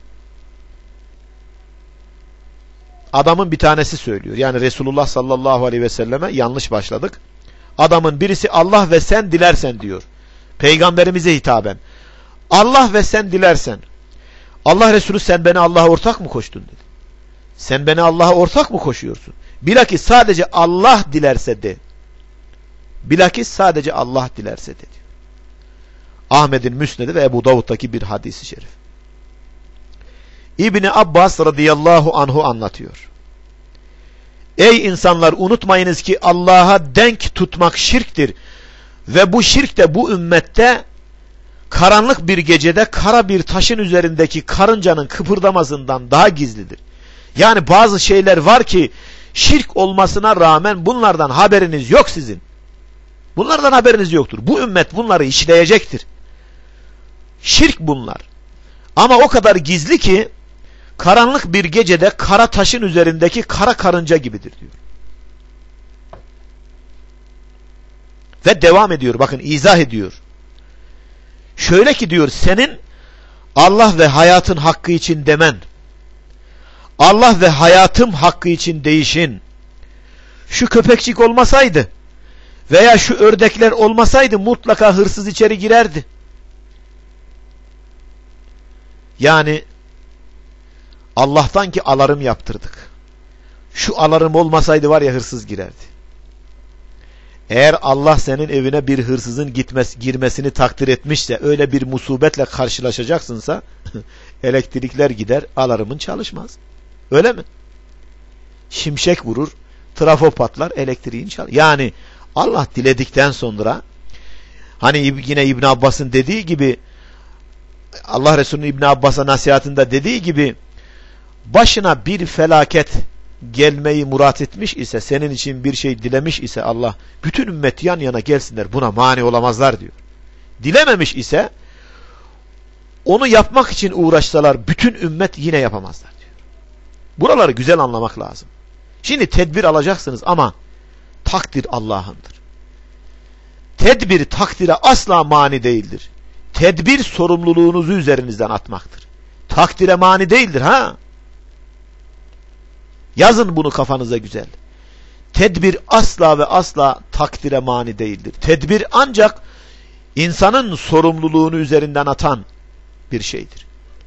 adamın bir tanesi söylüyor. Yani Resulullah sallallahu aleyhi ve selleme yanlış başladık. Adamın birisi Allah ve sen dilersen diyor. Peygamberimize hitaben. Allah ve sen dilersen. Allah Resulü sen beni Allah'a ortak mı koştun dedi. Sen beni Allah'a ortak mı koşuyorsun? Bilakis sadece Allah dilerse de. Bilakis sadece Allah dilerse de diyor. Ahmet'in Müsned'i ve Ebu Davud'daki bir hadisi şerif. İbni Abbas radıyallahu anhu anlatıyor. Ey insanlar, unutmayınız ki Allah'a denk tutmak şirktir. Ve bu şirk de bu ümmette karanlık bir gecede kara bir taşın üzerindeki karıncanın kıpırdamasından daha gizlidir. Yani bazı şeyler var ki şirk olmasına rağmen bunlardan haberiniz yok sizin. Bunlardan haberiniz yoktur. Bu ümmet bunları işleyecektir. Şirk bunlar. Ama o kadar gizli ki karanlık bir gecede kara taşın üzerindeki kara karınca gibidir diyor. Ve devam ediyor. Bakın izah ediyor. Şöyle ki diyor, senin Allah ve hayatın hakkı için demen, Allah ve hayatım hakkı için değişin, şu köpekçik olmasaydı veya şu ördekler olmasaydı mutlaka hırsız içeri girerdi. Yani Allah'tan ki alarm yaptırdık. Şu alarm olmasaydı var ya hırsız girerdi. Eğer Allah senin evine bir hırsızın gitmesi, girmesini takdir etmişse, öyle bir musibetle karşılaşacaksınsa elektrikler gider, alarmın çalışmaz. Öyle mi? Şimşek vurur, trafo patlar, elektriğin çalışır. Yani Allah diledikten sonra, hani yine İbn Abbas'ın dediği gibi, Allah Resulü'nün İbn Abbas'a nasihatında dediği gibi, başına bir felaket gelmeyi murat etmiş ise, senin için bir şey dilemiş ise Allah, bütün ümmet yan yana gelsinler, buna mani olamazlar diyor. Dilememiş ise, onu yapmak için uğraşsalar bütün ümmet yine yapamazlar diyor. Buraları güzel anlamak lazım. Şimdi tedbir alacaksınız ama takdir Allah'ındır. Tedbir takdire asla mani değildir. Tedbir sorumluluğunuzu üzerinizden atmaktır. Takdire mani değildir ha. Yazın bunu kafanıza güzel. Tedbir asla ve asla takdire mani değildir. Tedbir ancak insanın sorumluluğunu üzerinden atan bir şeydir.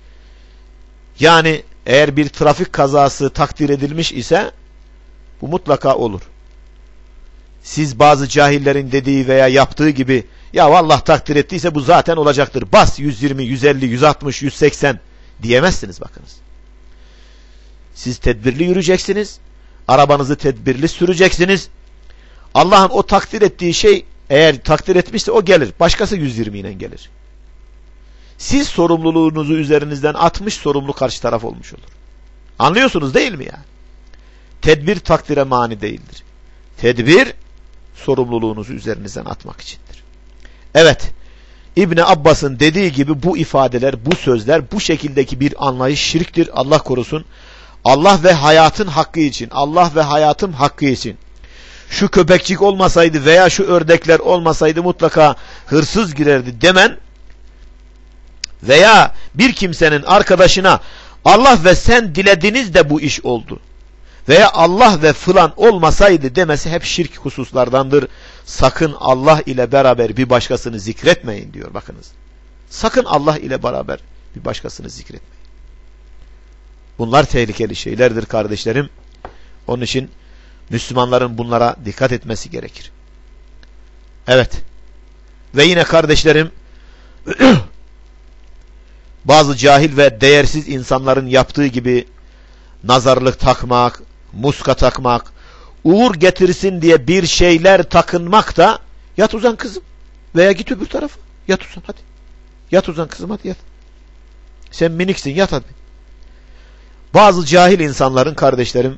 Yani eğer bir trafik kazası takdir edilmiş ise bu mutlaka olur. Siz bazı cahillerin dediği veya yaptığı gibi, ya Allah takdir ettiyse bu zaten olacaktır, bas yüz yirmi, yüz elli, yüz altmış, yüz seksen diyemezsiniz bakınız. Siz tedbirli yürüyeceksiniz. Arabanızı tedbirli süreceksiniz. Allah'ın o takdir ettiği şey, eğer takdir etmişse o gelir. Başkası yüz yirmi ile gelir. Siz sorumluluğunuzu üzerinizden atmış, sorumlu karşı taraf olmuş olur. Anlıyorsunuz değil mi yani? Tedbir takdire mani değildir. Tedbir sorumluluğunuzu üzerinizden atmak içindir. Evet, İbni Abbas'ın dediği gibi bu ifadeler, bu sözler, bu şekildeki bir anlayış şirktir. Allah korusun. Allah ve hayatın hakkı için, Allah ve hayatım hakkı için, şu köpekçik olmasaydı veya şu ördekler olmasaydı mutlaka hırsız girerdi demen veya bir kimsenin arkadaşına Allah ve sen dilediniz de bu iş oldu veya Allah ve filan olmasaydı demesi hep şirk hususlardandır. Sakın Allah ile beraber bir başkasını zikretmeyin diyor bakınız. Sakın Allah ile beraber bir başkasını zikretmeyin. Bunlar tehlikeli şeylerdir kardeşlerim. Onun için Müslümanların bunlara dikkat etmesi gerekir. Evet. Ve yine kardeşlerim, bazı cahil ve değersiz insanların yaptığı gibi nazarlık takmak, muska takmak, uğur getirsin diye bir şeyler takınmak da, yat uzan kızım veya git öbür tarafa, yat uzan hadi. Yat uzan kızım hadi yat. Sen miniksin, yat hadi. Bazı cahil insanların kardeşlerim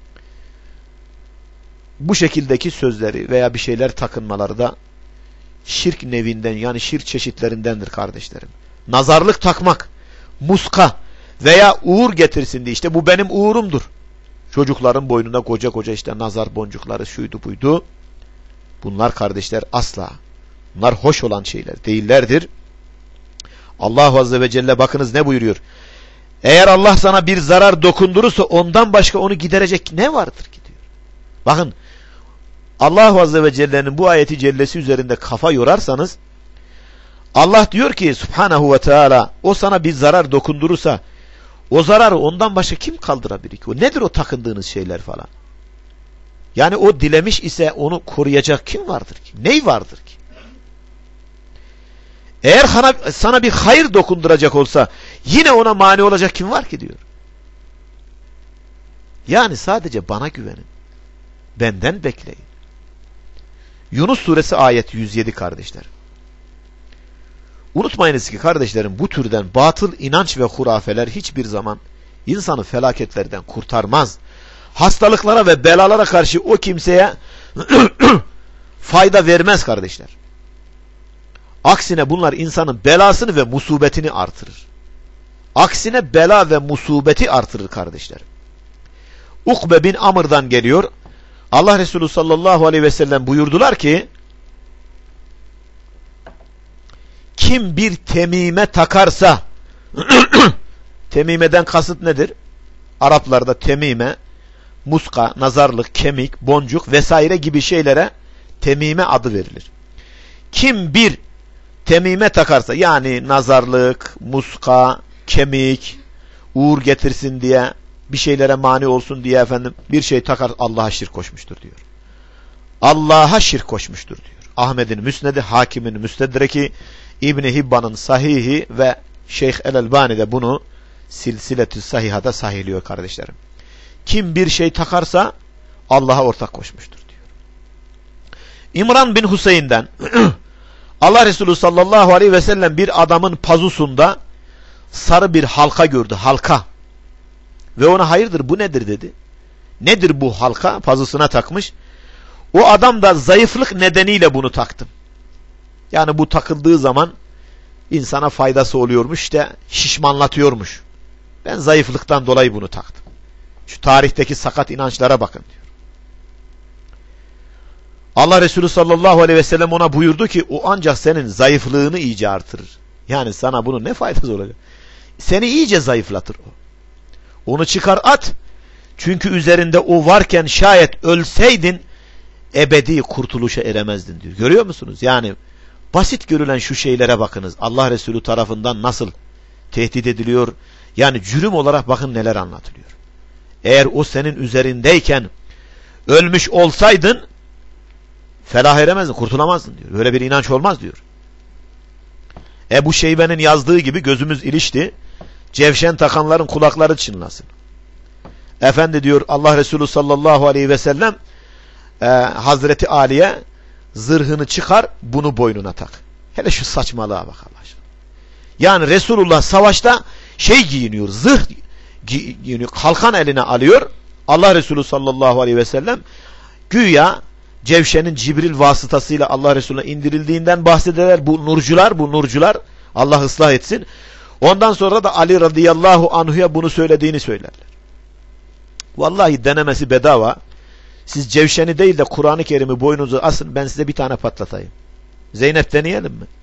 bu şekildeki sözleri veya bir şeyler takınmaları da şirk nevinden, yani şirk çeşitlerindendir kardeşlerim. Nazarlık takmak, muska veya uğur getirsin diye, işte bu benim uğurumdur. Çocukların boynuna koca koca işte nazar boncukları şuydu buydu. Bunlar kardeşler asla, bunlar hoş olan şeyler değillerdir. Allah Azze ve Celle bakınız ne buyuruyor? Eğer Allah sana bir zarar dokundurursa ondan başka onu giderecek ne vardır ki diyor. Bakın, Allah Azze ve Celle'nin bu ayeti cellesi üzerinde kafa yorarsanız, Allah diyor ki Subhanahu ve Teala, o sana bir zarar dokundurursa o zararı ondan başka kim kaldırabilir ki? O nedir o takındığınız şeyler falan? Yani o dilemiş ise onu koruyacak kim vardır ki? Ney vardır ki? Eğer sana bir hayır dokunduracak olsa yine ona mani olacak kim var ki diyor. Yani sadece bana güvenin. Benden bekleyin. Yunus suresi ayet yüz yedi kardeşler. Unutmayınız ki kardeşlerim, bu türden batıl inanç ve hurafeler hiçbir zaman insanı felaketlerden kurtarmaz. Hastalıklara ve belalara karşı o kimseye fayda vermez kardeşler. Aksine bunlar insanın belasını ve musibetini artırır. Aksine bela ve musibeti artırır kardeşler. Ukbe bin Amr'dan geliyor. Allah Resulü sallallahu aleyhi ve sellem buyurdular ki, kim bir temime takarsa, temimeden kasıt nedir? Araplarda temime, muska, nazarlık, kemik, boncuk vesaire gibi şeylere temime adı verilir. Kim bir temime takarsa, yani nazarlık, muska, kemik, uğur getirsin diye, bir şeylere mani olsun diye efendim bir şey takar, Allah'a şirk koşmuştur diyor. Allah'a şirk koşmuştur diyor. Ahmed'in Müsned'i, Hakim'in Müstedreki, İbn-i Hibban'ın Sahihi ve Şeyh el-Elbani de bunu Silsiletü Sahiha'da sahihliyor kardeşlerim. Kim bir şey takarsa Allah'a ortak koşmuştur diyor. İmran bin Hüseyin'den Allah Resulü sallallahu aleyhi ve sellem bir adamın pazusunda sarı bir halka gördü, halka. Ve ona hayırdır bu nedir dedi. Nedir bu halka? Pazusuna takmış. O adam da zayıflık nedeniyle bunu taktım. Yani bu takıldığı zaman insana faydası oluyormuş, işte şişmanlatıyormuş. Ben zayıflıktan dolayı bunu taktım. Şu tarihteki sakat inançlara bakın diyor. Allah Resulü sallallahu aleyhi ve sellem ona buyurdu ki o ancak senin zayıflığını iyice artırır. Yani sana bunun ne faydası olacak? Seni iyice zayıflatır o. Onu çıkar at. Çünkü üzerinde o varken şayet ölseydin ebedi kurtuluşa eremezdin diyor. Görüyor musunuz? Yani basit görülen şu şeylere bakınız. Allah Resulü tarafından nasıl tehdit ediliyor? Yani cürüm olarak bakın neler anlatılıyor. Eğer o senin üzerindeyken ölmüş olsaydın felah eremezdin, kurtulamazdın diyor. Böyle bir inanç olmaz diyor. Ebu Şeybe'nin yazdığı gibi gözümüz ilişti. Cevşen takanların kulakları çınlasın. Efendi diyor Allah Resulü sallallahu aleyhi ve sellem e, Hazreti Ali'ye zırhını çıkar, bunu boynuna tak. Hele şu saçmalığa bak Allah aşkına. Yani Resulullah savaşta şey giyiniyor, zırh giyiniyor, kalkan eline alıyor. Allah Resulü sallallahu aleyhi ve sellem güya Cevşen'in Cibril vasıtasıyla Allah Resulü'ne indirildiğinden bahsederler. Bu nurcular, bu nurcular Allah ıslah etsin. Ondan sonra da Ali radıyallahu anhu'ya bunu söylediğini söylerler. Vallahi denemesi bedava. Siz Cevşen'i değil de Kur'an-ı Kerim'i boynunuzu asın, ben size bir tane patlatayım. Zeynep deneyelim mi?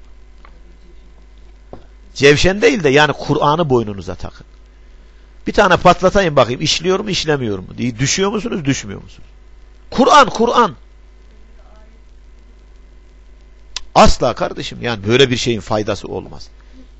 Cevşen değil de yani Kur'an'ı boynunuza takın. Bir tane patlatayım bakayım, işliyor mu işlemiyor mu diye. Düşüyor musunuz düşmüyor musunuz? Kur'an Kur'an. Asla kardeşim, yani böyle bir şeyin faydası olmaz.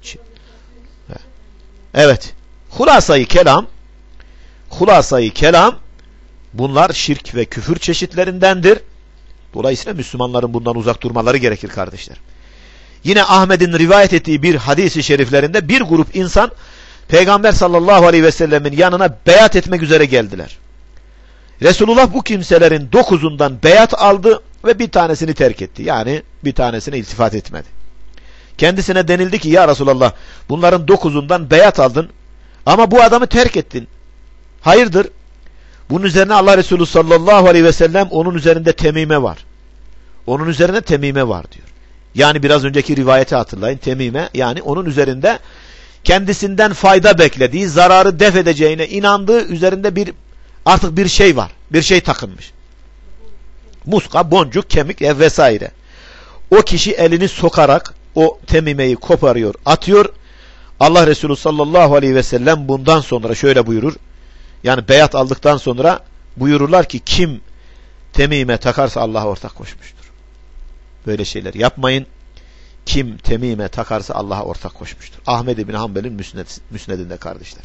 Evet. Hulasayı kelam Hulasayı kelam bunlar şirk ve küfür çeşitlerindendir. Dolayısıyla Müslümanların bundan uzak durmaları gerekir kardeşler. Yine Ahmed'in rivayet ettiği bir hadis-i şeriflerinde bir grup insan Peygamber sallallahu aleyhi ve sellemin yanına beyat etmek üzere geldiler. Resulullah bu kimselerin dokuzundan beyat aldı ve bir tanesini terk etti. Yani bir tanesine iltifat etmedi. Kendisine denildi ki ya Resulallah bunların dokuzundan beyat aldın ama bu adamı terk ettin. Hayırdır? Bunun üzerine Allah Resulü sallallahu aleyhi ve sellem onun üzerinde temime var. Onun üzerine temime var diyor. Yani biraz önceki rivayeti hatırlayın. Temime yani onun üzerinde kendisinden fayda beklediği, zararı def edeceğine inandığı üzerinde bir artık bir şey var. Bir şey takılmış. Muska, boncuk, kemik ev vesaire. O kişi elini sokarak o temimeyi koparıyor, atıyor. Allah Resulü sallallahu aleyhi ve sellem bundan sonra şöyle buyurur. Yani beyat aldıktan sonra buyururlar ki kim temime takarsa Allah'a ortak koşmuştur. Böyle şeyler yapmayın. Kim temime takarsa Allah'a ortak koşmuştur. Ahmed bin Hanbel'in müsned, müsnedinde kardeşler.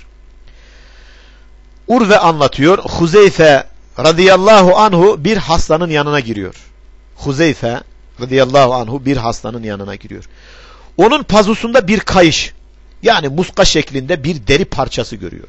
Urve anlatıyor. Huzeyfe radıyallahu anhu bir hastanın yanına giriyor. Huzeyfe radıyallahu anhu bir hastanın yanına giriyor. Onun pazusunda bir kayış, yani muska şeklinde bir deri parçası görüyor.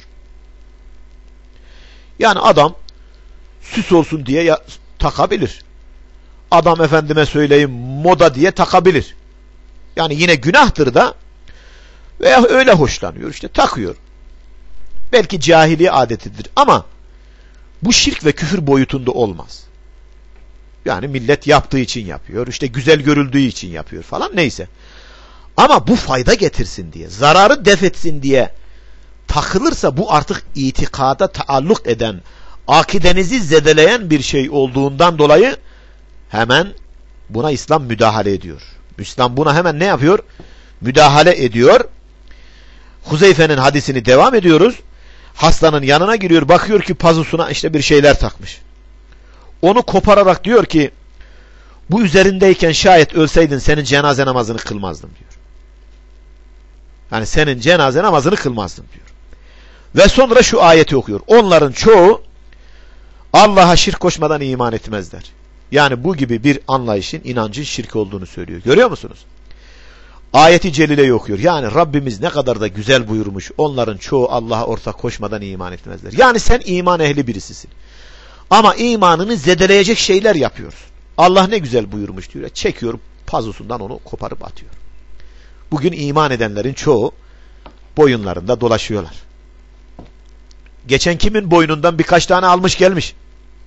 Yani adam süs olsun diye ya, takabilir. Adam efendime söyleyeyim moda diye takabilir. Yani yine günahtır da veya öyle hoşlanıyor, işte takıyor. Belki cahiliye adetidir ama bu şirk ve küfür boyutunda olmaz. Yani millet yaptığı için yapıyor, işte güzel görüldüğü için yapıyor falan, neyse. Ama bu fayda getirsin diye, zararı def etsin diye takılırsa bu artık itikada taalluk eden, akidenizi zedeleyen bir şey olduğundan dolayı hemen buna İslam müdahale ediyor. İslam buna hemen ne yapıyor? Müdahale ediyor. Huzeyfe'nin hadisini devam ediyoruz. Hastanın yanına giriyor, bakıyor ki pazusuna işte bir şeyler takmış. Onu kopararak diyor ki bu üzerindeyken şayet ölseydin senin cenaze namazını kılmazdım diyor. Yani senin cenaze namazını kılmazdım diyor. Ve sonra şu ayeti okuyor. Onların çoğu Allah'a şirk koşmadan iman etmezler. Yani bu gibi bir anlayışın, inancın şirk olduğunu söylüyor. Görüyor musunuz? Ayeti celileyi okuyor. Yani Rabbimiz ne kadar da güzel buyurmuş. Onların çoğu Allah'a ortak koşmadan iman etmezler. Yani sen iman ehli birisisin. Ama imanını zedeleyecek şeyler yapıyorsun. Allah ne güzel buyurmuş diyor. Çekiyor pazusundan onu koparıp atıyor. Bugün iman edenlerin çoğu boyunlarında dolaşıyorlar. Geçen kimin boynundan birkaç tane almış gelmiş.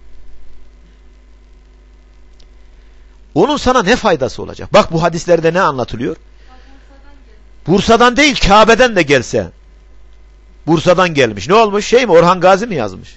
Onun sana ne faydası olacak? Bak bu hadislerde ne anlatılıyor? Bursa'dan değil, Kabe'den de gelse. Bursa'dan gelmiş. Ne olmuş? Şey mi? Orhan Gazi mi yazmış?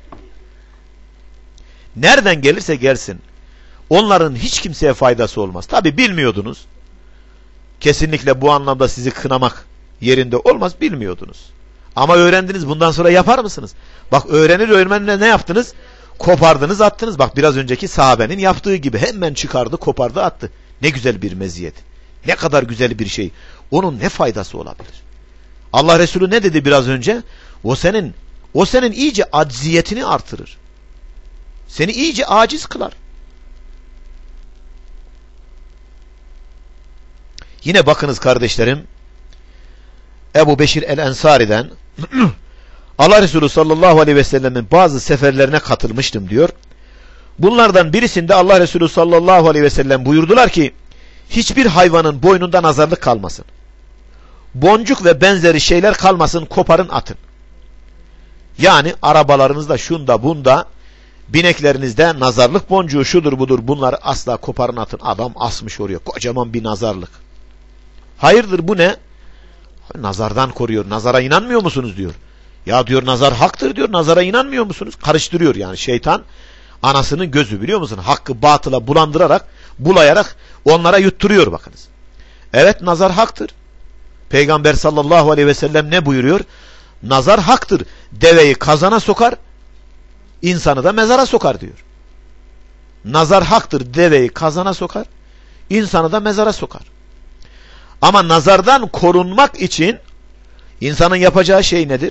Nereden gelirse gelsin. Onların hiç kimseye faydası olmaz. Tabi bilmiyordunuz. Kesinlikle bu anlamda sizi kınamak yerinde olmaz. Bilmiyordunuz. Ama öğrendiniz. Bundan sonra yapar mısınız? Bak öğrenir öğrenmenle ne yaptınız? Kopardınız, attınız. Bak biraz önceki sahabenin yaptığı gibi hemen çıkardı, kopardı, attı. Ne güzel bir meziyet. Ne kadar güzel bir şey. Onun ne faydası olabilir? Allah Resulü ne dedi biraz önce? O senin o senin iyice acziyetini artırır. Seni iyice aciz kılar. Yine bakınız kardeşlerim, Ebu Beşir el-Ensari'den Allah Resulü sallallahu aleyhi ve sellemin bazı seferlerine katılmıştım diyor. Bunlardan birisinde Allah Resulü sallallahu aleyhi ve sellem buyurdular ki hiçbir hayvanın boynunda nazarlık kalmasın. Boncuk ve benzeri şeyler kalmasın, koparın atın. Yani arabalarınızda şunda bunda, bineklerinizde nazarlık boncuğu şudur budur, bunları asla koparın atın. Adam asmış oraya kocaman bir nazarlık. Hayırdır bu ne? Nazardan koruyor. Nazara inanmıyor musunuz diyor. Ya diyor nazar haktır diyor. Nazara inanmıyor musunuz? Karıştırıyor yani şeytan. Anasının gözü, biliyor musun? Hakkı batıla bulandırarak, bulayarak onlara yutturuyor bakınız. Evet, nazar haktır. Peygamber sallallahu aleyhi ve sellem ne buyuruyor? Nazar haktır. Deveyi kazana sokar, insanı da mezara sokar diyor. Nazar haktır. Deveyi kazana sokar, insanı da mezara sokar. Ama nazardan korunmak için insanın yapacağı şey nedir?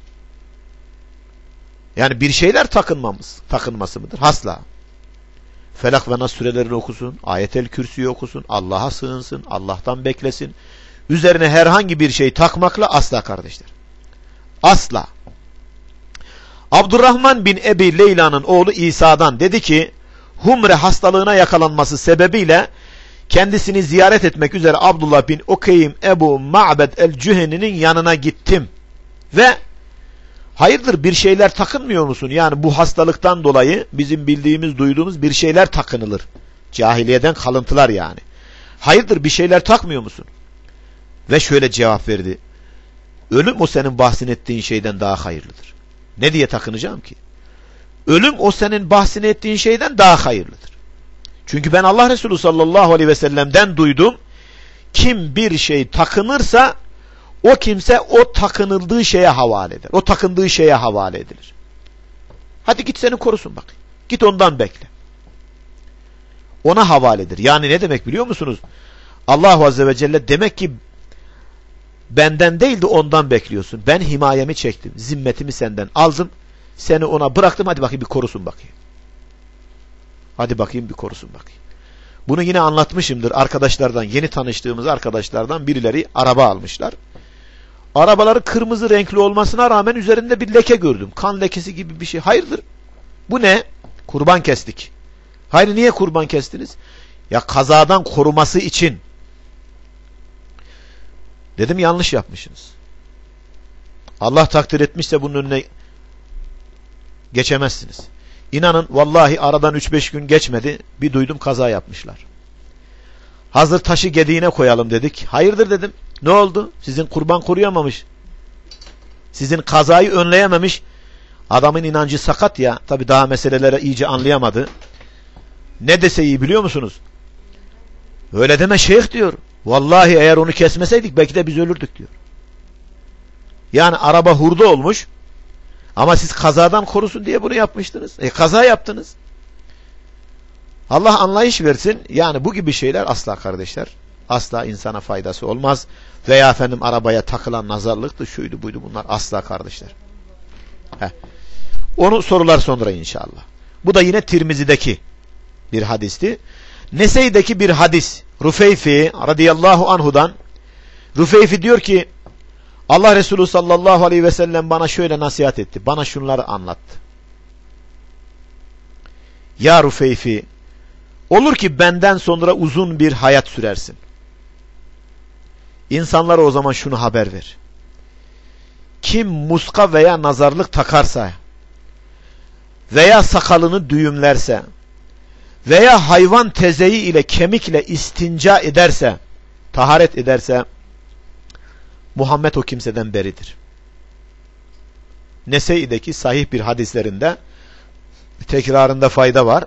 Yani bir şeyler takınmamız, takınması mıdır? Hasla. Felak ve Nas surelerini okusun, Ayetel Kürsü'yü okusun, Allah'a sığınsın, Allah'tan beklesin. Üzerine herhangi bir şey takmakla asla kardeşler. Asla. Abdurrahman bin Ebi Leyla'nın oğlu İsa'dan dedi ki, Humre hastalığına yakalanması sebebiyle kendisini ziyaret etmek üzere Abdullah bin Ukeym Ebu Ma'bed el-Cüheni'nin yanına gittim ve Hayırdır bir şeyler takınmıyor musun? Yani bu hastalıktan dolayı bizim bildiğimiz, duyduğumuz bir şeyler takınılır. Cahiliyeden kalıntılar yani. Hayırdır bir şeyler takmıyor musun? Ve şöyle cevap verdi. Ölüm o senin bahsini ettiğin şeyden daha hayırlıdır. Ne diye takınacağım ki? Ölüm o senin bahsini ettiğin şeyden daha hayırlıdır. Çünkü ben Allah Resulü sallallahu aleyhi ve sellem'den duydum. Kim bir şey takınırsa o kimse o takınıldığı şeye havale eder. O takındığı şeye havale edilir. Hadi git seni korusun bak. Git ondan bekle. Ona havaledir. Yani ne demek biliyor musunuz? Allah Azze ve Celle demek ki benden değil de ondan bekliyorsun. Ben himayemi çektim. Zimmetimi senden aldım. Seni ona bıraktım. Hadi bakayım bir korusun bakayım. Hadi bakayım bir korusun bakayım. Bunu yine anlatmışımdır. Arkadaşlardan, yeni tanıştığımız arkadaşlardan birileri araba almışlar. Arabaları kırmızı renkli olmasına rağmen üzerinde bir leke gördüm. Kan lekesi gibi bir şey. Hayırdır? Bu ne? Kurban kestik. Hayır, niye kurban kestiniz? Ya kazadan koruması için. Dedim yanlış yapmışsınız. Allah takdir etmişse bunun önüne geçemezsiniz. İnanın vallahi aradan üç beş gün geçmedi. Bir duydum kaza yapmışlar. Hazır taşı gediğine koyalım dedik. Hayırdır dedim. Ne oldu? Sizin kurban koruyamamış. Sizin kazayı önleyememiş. Adamın inancı sakat ya. Tabi daha meselelere iyice anlayamadı. Ne dese iyi biliyor musunuz? Öyle deme şeyh diyor. Vallahi eğer onu kesmeseydik belki de biz ölürdük diyor. Yani araba hurda olmuş. Ama siz kazadan korusun diye bunu yapmıştınız. E kaza yaptınız. Allah anlayış versin. Yani bu gibi şeyler asla kardeşler, asla insana faydası olmaz. Veya efendim arabaya takılan nazarlıktı, şuydu buydu, bunlar asla kardeşler. Heh. Onu sorular sonra inşallah. Bu da yine Tirmizi'deki bir hadisti. Nesey'deki bir hadis. Rufeyfi radıyallahu anhudan. Rufeyfi diyor ki Allah Resulü sallallahu aleyhi ve sellem bana şöyle nasihat etti. Bana şunları anlattı. Ya Rufeyfi, olur ki benden sonra uzun bir hayat sürersin. İnsanlara o zaman şunu haber ver. Kim muska veya nazarlık takarsa veya sakalını düğümlerse veya hayvan tezeyi ile kemikle istinca ederse, taharet ederse Muhammed o kimseden beridir. Nesei'deki sahih bir hadislerinde tekrarında fayda var.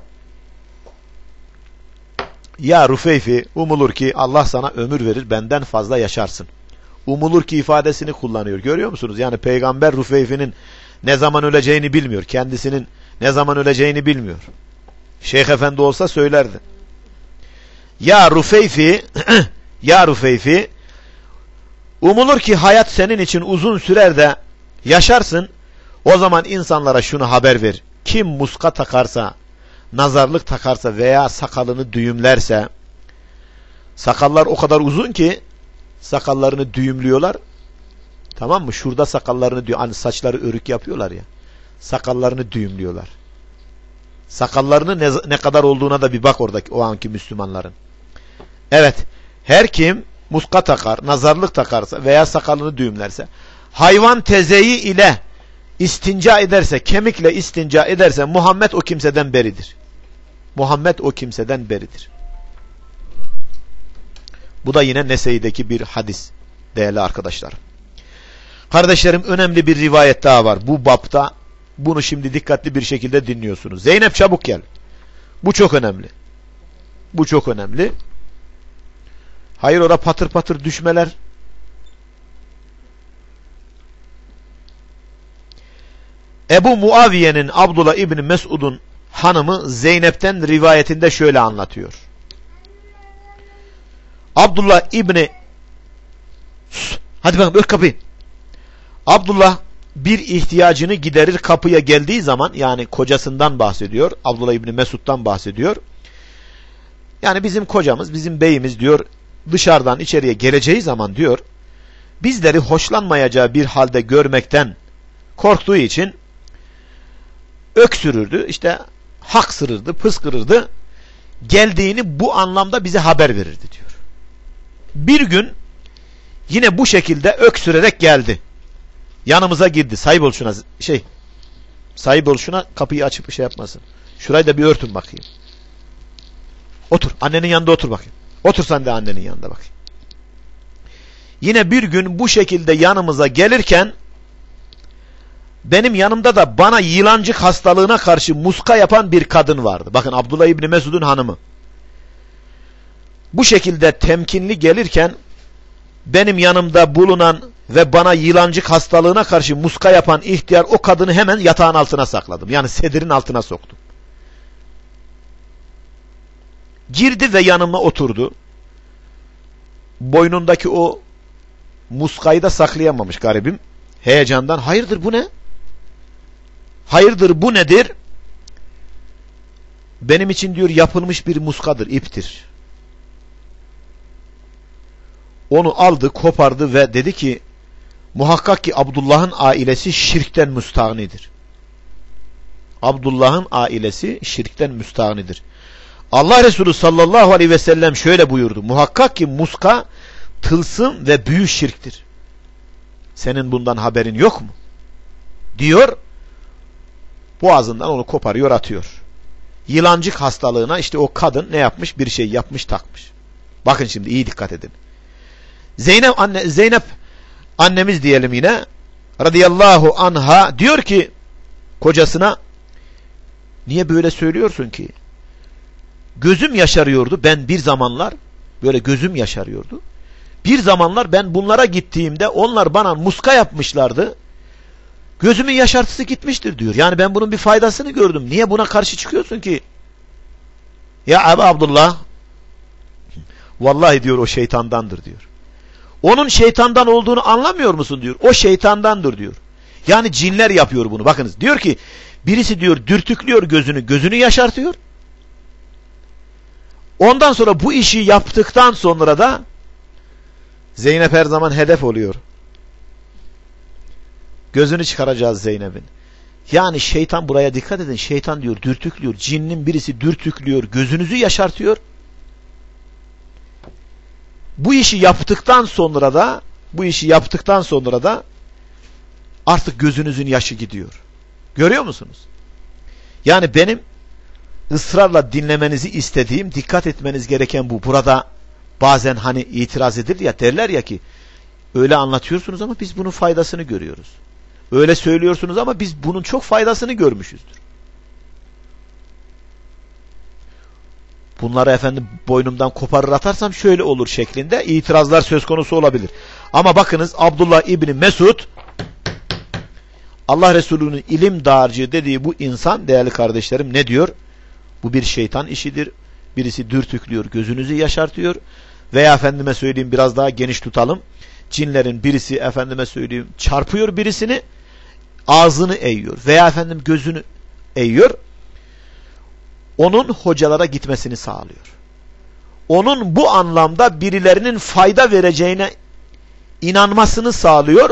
Ya Rufeyfi, umulur ki Allah sana ömür verir, benden fazla yaşarsın. Umulur ki ifadesini kullanıyor. Görüyor musunuz? Yani Peygamber Rufeyfi'nin ne zaman öleceğini bilmiyor. Kendisinin ne zaman öleceğini bilmiyor. Şeyh Efendi olsa söylerdi. Ya Rufeyfi, ya Rufeyfi, umulur ki hayat senin için uzun sürer de yaşarsın. O zaman insanlara şunu haber ver. Kim muska takarsa, nazarlık takarsa veya sakalını düğümlerse, sakallar o kadar uzun ki sakallarını düğümlüyorlar. Tamam mı? Şurada sakallarını, hani saçları örük yapıyorlar ya. Sakallarını düğümlüyorlar. Sakallarını ne, ne kadar olduğuna da bir bak oradaki o anki Müslümanların. Evet. Her kim muska takar, nazarlık takarsa veya sakalını düğümlerse, hayvan tezeyi ile istinca ederse, kemikle istinca ederse Muhammed o kimseden beridir. Muhammed o kimseden beridir. Bu da yine Nesei'deki bir hadis değerli arkadaşlar. Kardeşlerim, önemli bir rivayet daha var. Bu bapta bunu şimdi dikkatli bir şekilde dinliyorsunuz. Zeynep çabuk gel. Bu çok önemli. Bu çok önemli. Hayır, orada patır patır düşmeler. Ebu Muaviye'nin Abdullah İbni Mesud'un hanımı Zeynep'ten rivayetinde şöyle anlatıyor. Abdullah İbni hadi bakın ört kapıyı. Abdullah bir ihtiyacını giderir, kapıya geldiği zaman, yani kocasından bahsediyor. Abdullah İbni Mesud'dan bahsediyor. Yani bizim kocamız, bizim beyimiz diyor, dışarıdan içeriye geleceği zaman diyor, bizleri hoşlanmayacağı bir halde görmekten korktuğu için öksürürdü, işte haksırırdı, pıskırırdı. Geldiğini bu anlamda bize haber verirdi diyor. Bir gün yine bu şekilde öksürerek geldi. Yanımıza girdi. Sahip ol şuna. Şey. Sahip ol şuna, kapıyı açıp bir şey yapmasın. Şurayı da bir örtün bakayım. Otur. Annenin yanında otur bakayım. Otur sen de annenin yanında bakayım. Yine bir gün bu şekilde yanımıza gelirken benim yanımda da bana yılancık hastalığına karşı muska yapan bir kadın vardı. Bakın, Abdullah İbni Mesud'un hanımı. Bu şekilde temkinli gelirken benim yanımda bulunan ve bana yılancık hastalığına karşı muska yapan ihtiyar o kadını hemen yatağın altına sakladım. Yani sedirin altına soktum. Girdi ve yanıma oturdu. Boynundaki o muskayı da saklayamamış garibim. Heyecandan, hayırdır bu ne? Hayırdır bu nedir? Benim için diyor yapılmış bir muskadır, iptir. Onu aldı, kopardı ve dedi ki, muhakkak ki Abdullah'ın ailesi şirkten müstağnidir. Abdullah'ın ailesi şirkten müstağnidir. Allah Resulü sallallahu aleyhi ve sellem şöyle buyurdu. Muhakkak ki muska tılsım ve büyü şirktir. Senin bundan haberin yok mu? Diyor. Boğazından onu koparıyor, atıyor. Yılancık hastalığına işte o kadın ne yapmış? Bir şey yapmış, takmış. Bakın şimdi iyi dikkat edin. Zeynep anne Zeynep annemiz diyelim yine, radıyallahu anha, diyor ki kocasına, niye böyle söylüyorsun ki? Gözüm yaşarıyordu. Ben bir zamanlar böyle gözüm yaşarıyordu. Bir zamanlar ben bunlara gittiğimde onlar bana muska yapmışlardı. Gözümün yaşartısı gitmiştir diyor. Yani ben bunun bir faydasını gördüm. Niye buna karşı çıkıyorsun ki? Ya Ebu Abdullah, vallahi diyor o şeytandandır diyor. Onun şeytandan olduğunu anlamıyor musun diyor. O şeytandandır diyor. Yani cinler yapıyor bunu. Bakınız, diyor ki birisi diyor dürtüklüyor gözünü, gözünü yaşartıyor. Ondan sonra bu işi yaptıktan sonra da Zeynep her zaman hedef oluyor. Gözünü çıkaracağız Zeynep'in. Yani şeytan, buraya dikkat edin, şeytan diyor dürtüklüyor. Cinnin birisi dürtüklüyor, gözünüzü yaşartıyor. Bu işi yaptıktan sonra da bu işi yaptıktan sonra da artık gözünüzün yaşı gidiyor. Görüyor musunuz? Yani benim ısrarla dinlemenizi istediğim, dikkat etmeniz gereken bu. Burada bazen hani itiraz edilir ya, derler ya ki öyle anlatıyorsunuz ama biz bunun faydasını görüyoruz. Öyle söylüyorsunuz ama biz bunun çok faydasını görmüşüzdür. Bunları efendim boynumdan koparır atarsam şöyle olur şeklinde itirazlar söz konusu olabilir. Ama bakınız, Abdullah İbni Mesud, Allah Resulü'nün ilim dağarcığı dediği bu insan, değerli kardeşlerim, ne diyor? Bu bir şeytan işidir. Birisi dürtüklüyor, gözünüzü yaşartıyor. Veya efendime söyleyeyim, biraz daha geniş tutalım. Cinlerin birisi efendime söyleyeyim çarpıyor birisini, ağzını eğiyor. Veya efendim gözünü eğiyor. Onun hocalara gitmesini sağlıyor. Onun bu anlamda birilerinin fayda vereceğine inanmasını sağlıyor.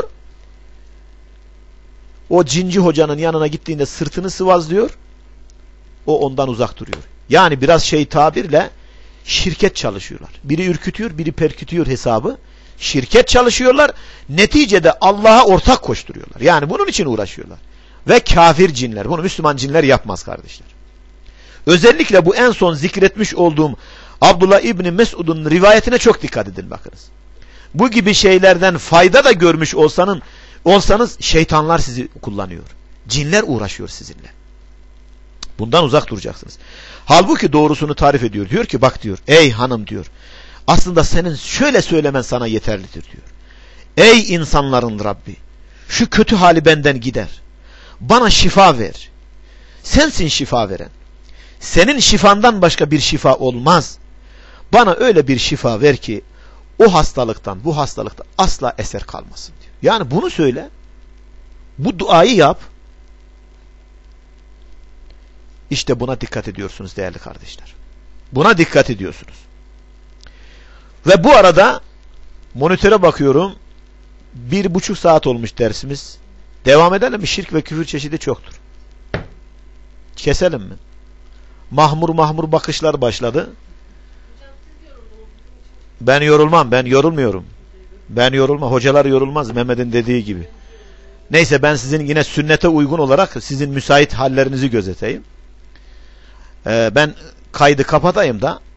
O cinci hocanın yanına gittiğinde sırtını sıvazlıyor. O ondan uzak duruyor. Yani biraz şey tabirle şirket çalışıyorlar. Biri ürkütüyor, biri perkütüyor hesabı. Şirket çalışıyorlar. Neticede Allah'a ortak koşturuyorlar. Yani bunun için uğraşıyorlar. Ve kafir cinler. Bunu Müslüman cinler yapmaz kardeşler. Özellikle bu en son zikretmiş olduğum Abdullah İbni Mesud'un rivayetine çok dikkat edin bakınız. Bu gibi şeylerden fayda da görmüş olsanız, olsanız şeytanlar sizi kullanıyor. Cinler uğraşıyor sizinle. Bundan uzak duracaksınız. Halbuki doğrusunu tarif ediyor. Diyor ki bak diyor, ey hanım diyor, aslında senin şöyle söylemen sana yeterlidir diyor. Ey insanların Rabbi, şu kötü hali benden gider. Bana şifa ver. Sensin şifa veren. Senin şifandan başka bir şifa olmaz. Bana öyle bir şifa ver ki o hastalıktan, bu hastalıktan asla eser kalmasın diyor. Yani bunu söyle. Bu duayı yap. İşte buna dikkat ediyorsunuz değerli kardeşler. Buna dikkat ediyorsunuz. Ve bu arada monitöre bakıyorum. Bir buçuk saat olmuş dersimiz. Devam edelim mi? Şirk ve küfür çeşidi çoktur. Keselim mi? Mahmur mahmur bakışlar başladı. Ben yorulmam. Ben yorulmuyorum. Ben yorulmam. Hocalar yorulmaz. Mehmet'in dediği gibi. Neyse, ben sizin yine sünnete uygun olarak sizin müsait hallerinizi gözeteyim. Ee, ben kaydı kapatayım da